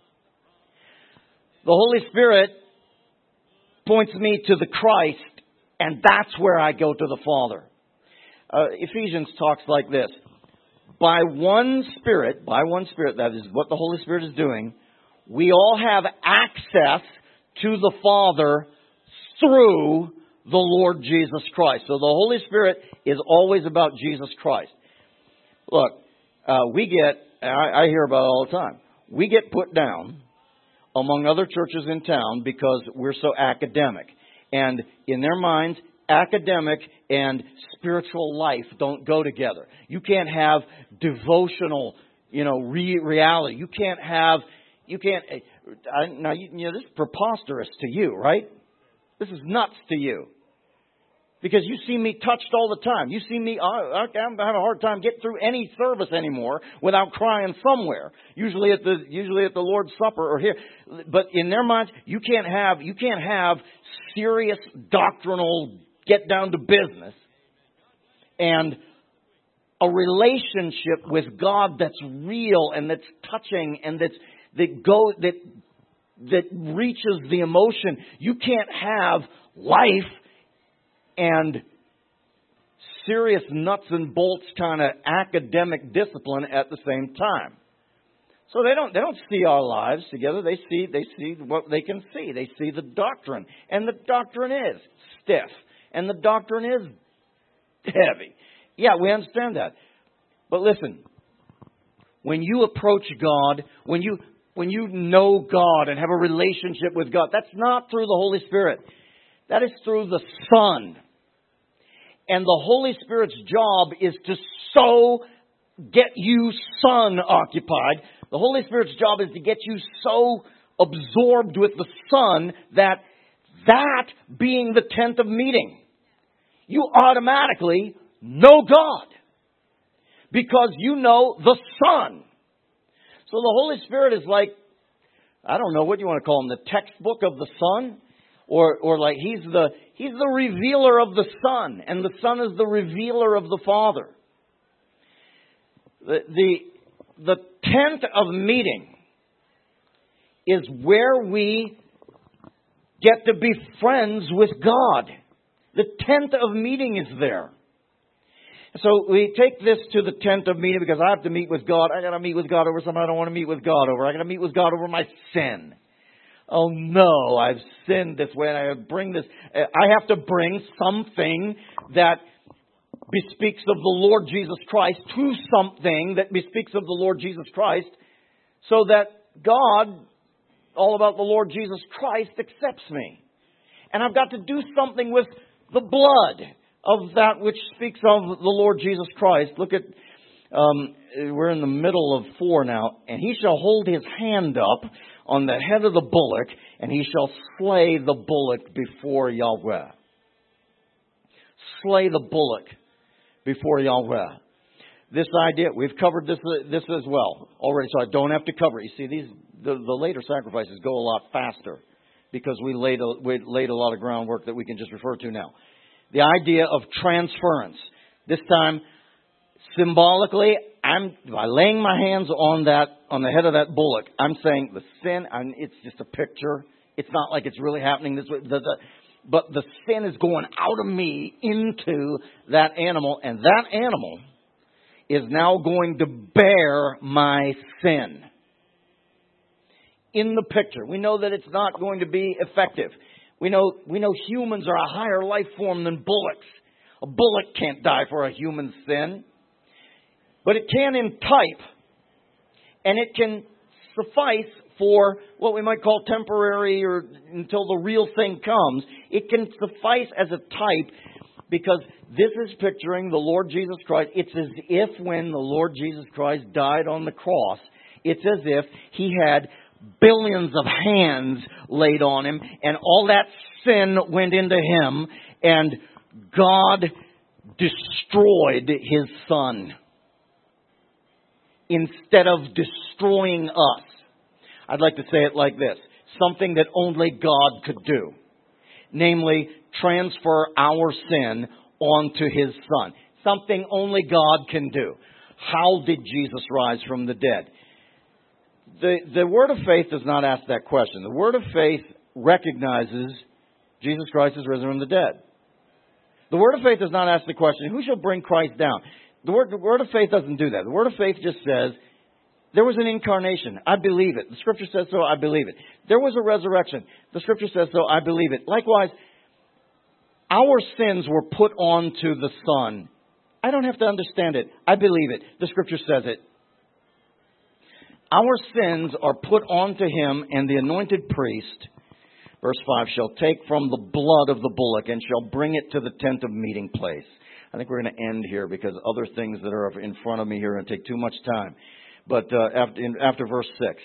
The Holy Spirit points me to the Christ, and that's where I go to the Father. Ephesians talks like this. By one Spirit, that is what the Holy Spirit is doing, we all have access to the Father through the Lord Jesus Christ. So the Holy Spirit is always about Jesus Christ. Look, I hear about it all the time. We get put down among other churches in town because we're so academic. And in their minds, academic and spiritual life don't go together. You can't have devotional reality. This is preposterous to you, right? This is nuts to you. Because you see me touched all the time. You see me, I have a hard time getting through any service anymore without crying somewhere. Usually at the Lord's Supper or here. But in their minds, you can't have serious doctrinal get down to business and a relationship with God that's real and that's touching and that reaches the emotion. You can't have life and serious nuts and bolts kind of academic discipline at the same time. So they don't see our lives together. They see what they can see. They see the doctrine. And the doctrine is stiff. And the doctrine is heavy. Yeah, we understand that. But listen, when you approach God, when you know God and have a relationship with God, that's not through the Holy Spirit. That is through the Son. And the Holy Spirit's job is to so get you Son occupied. The Holy Spirit's job is to get you so absorbed with the Son that being the tent of meeting, you automatically know God. Because you know the Son. So the Holy Spirit is like, I don't know, what do you want to call him? The textbook of the Son? Or like he's the revealer of the Son, and the Son is the revealer of the Father. The tent of meeting is where we get to be friends with God. The tent of meeting is there. So we take this to the tent of meeting because I have to meet with God. I got to meet with God over something I don't want to meet with God over. I got to meet with God over my sin. Oh no, I've sinned this way and I bring this. I have to bring something that bespeaks of the Lord Jesus Christ to something that bespeaks of the Lord Jesus Christ so that God, all about the Lord Jesus Christ, accepts me. And I've got to do something with the blood of that which speaks of the Lord Jesus Christ. Look at, we're in the middle of 4 now. And he shall hold his hand up on the head of the bullock, and he shall slay the bullock before Yahweh. Slay the bullock before Yahweh. This idea, we've covered this as well already, so I don't have to cover it. You see, the later sacrifices go a lot faster because we laid a lot of groundwork that we can just refer to now. The idea of transference. This time, symbolically, by laying my hands on the head of that bullock, I'm saying the sin, it's just a picture. It's not like it's really happening this way. But the sin is going out of me into that animal, and that animal is now going to bear my sin. In the picture. We know that it's not going to be effective. We know humans are a higher life form than bullocks. A bullock can't die for a human sin. But it can in type. And it can suffice for what we might call temporary or until the real thing comes. It can suffice as a type because this is picturing the Lord Jesus Christ. It's as if when the Lord Jesus Christ died on the cross, it's as if he had billions of hands laid on him and all that sin went into him and God destroyed his Son instead of destroying us. I'd like to say it like this. Something that only God could do. Namely, transfer our sin onto his Son. Something only God can do. How did Jesus rise from the dead? The Word of Faith does not ask that question. The Word of Faith recognizes Jesus Christ is risen from the dead. The Word of Faith does not ask the question, who shall bring Christ down? The Word of Faith doesn't do that. The Word of Faith just says, there was an incarnation. I believe it. The Scripture says so. I believe it. There was a resurrection. The Scripture says so. I believe it. Likewise, our sins were put onto the Son. I don't have to understand it. I believe it. The Scripture says it. Our sins are put onto him, and the anointed priest, verse 5, shall take from the blood of the bullock and shall bring it to the tent of meeting place. I think we're going to end here because other things that are in front of me here are going to take too much time. But after verse 6.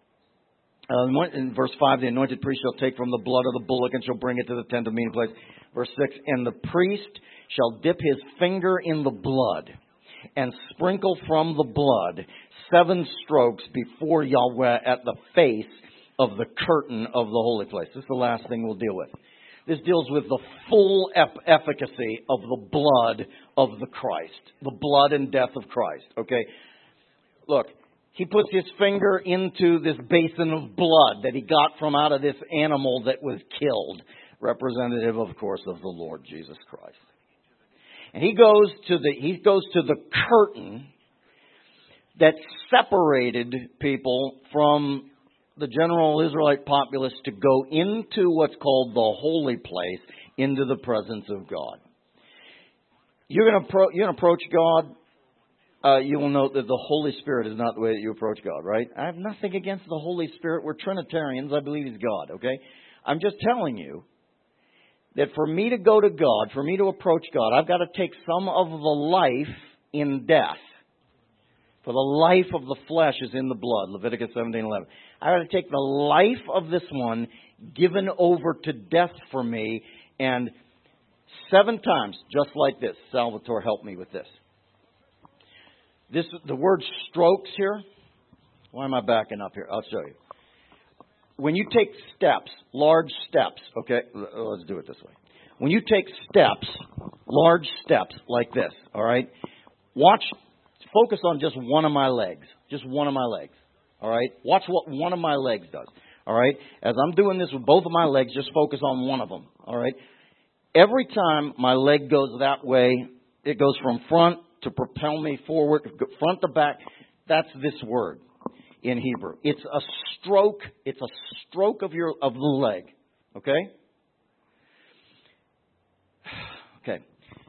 In verse 5, the anointed priest shall take from the blood of the bullock and shall bring it to the tent of meeting place. Verse 6, and the priest shall dip his finger in the blood and sprinkle from the blood 7 strokes before Yahweh at the face of the curtain of the holy place. This is the last thing we'll deal with. This deals with the full efficacy of the blood of the Christ. The blood and death of Christ. Okay? Look, he puts his finger into this basin of blood that he got from out of this animal that was killed. Representative, of course, of the Lord Jesus Christ. And he goes to the curtain that separated people from the general Israelite populace to go into what's called the holy place, into the presence of God. You're going to approach God. You will note that the Holy Spirit is not the way that you approach God, right? I have nothing against the Holy Spirit. We're Trinitarians. I believe He's God, okay? I'm just telling you that for me to go to God, for me to approach God, I've got to take some of the life in death. For the life of the flesh is in the blood, Leviticus 17:11. I've got to take the life of this one given over to death for me, and 7 times, just like this. Salvatore, help me with this. The word strokes here. Why am I backing up here? I'll show you. When you take steps, large steps, okay, let's do it this way. When you take steps, large steps like this, all right, focus on just one of my legs. Just one of my legs, all right? Watch what one of my legs does, all right? As I'm doing this with both of my legs, just focus on one of them, all right? Every time my leg goes that way, it goes from front to propel me forward, front to back. That's this word in Hebrew. It's a stroke. It's a stroke of the leg. Okay? Okay.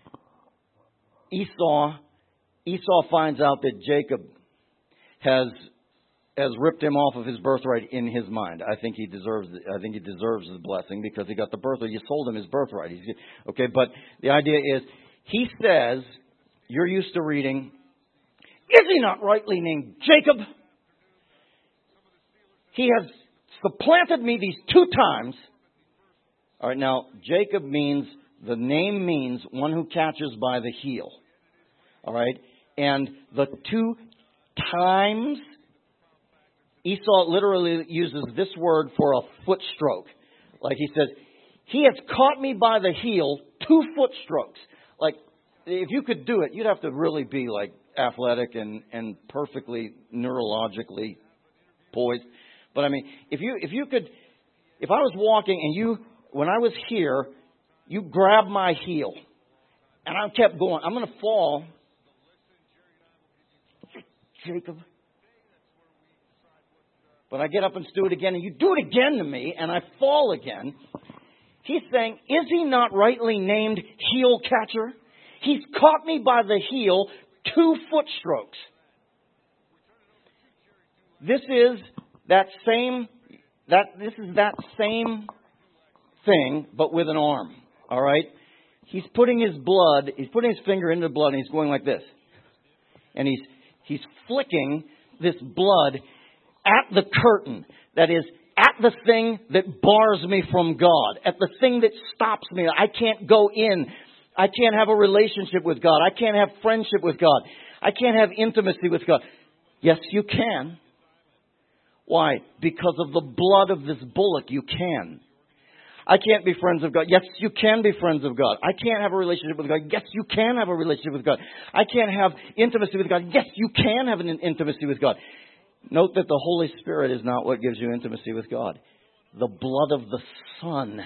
Esau finds out that Jacob has ripped him off of his birthright in his mind. I think he deserves the blessing because he got the birthright. You sold him his birthright. Okay, but the idea is, he says, you're used to reading, is he not rightly named Jacob? He has supplanted me these 2 times. All right, now, Jacob the name means one who catches by the heel. All right, and the 2 times, Esau literally uses this word for a foot stroke. Like he says, he has caught me by the heel 2 foot strokes. Like, if you could do it, you'd have to really be like athletic and perfectly neurologically poised. But I mean, if I was walking and when I was here, you grabbed my heel and I kept going, I'm going to fall. Jacob. But I get up and do it again, and you do it again to me, and I fall again. He's saying, is he not rightly named heel catcher? He's caught me by the heel 2 foot strokes. This is that same thing, but with an arm. All right? He's putting his finger into the blood, and he's going like this. And he's flicking this blood at the curtain. That is, at the thing that bars me from God. At the thing that stops me. I can't go in. I can't have a relationship with God. I can't have friendship with God. I can't have intimacy with God. Yes, you can. Why? Because of the blood of this bullock, you can. I can't be friends of God. Yes, you can be friends of God. I can't have a relationship with God. Yes, you can have a relationship with God. I can't have intimacy with God. Yes, you can have an intimacy with God. Note that the Holy Spirit is not what gives you intimacy with God. The blood of the Son.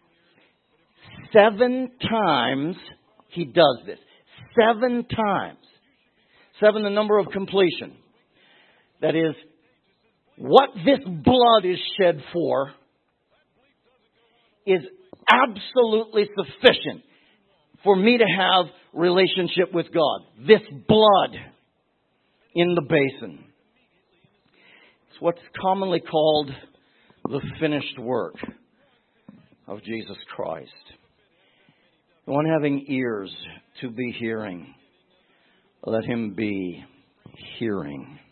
7 times he does this. 7 times. 7, the number of completion. That is, what this blood is shed for is absolutely sufficient for me to have relationship with God. This blood in the basin. It's what's commonly called the finished work of Jesus Christ. The one having ears to be hearing, let him be hearing.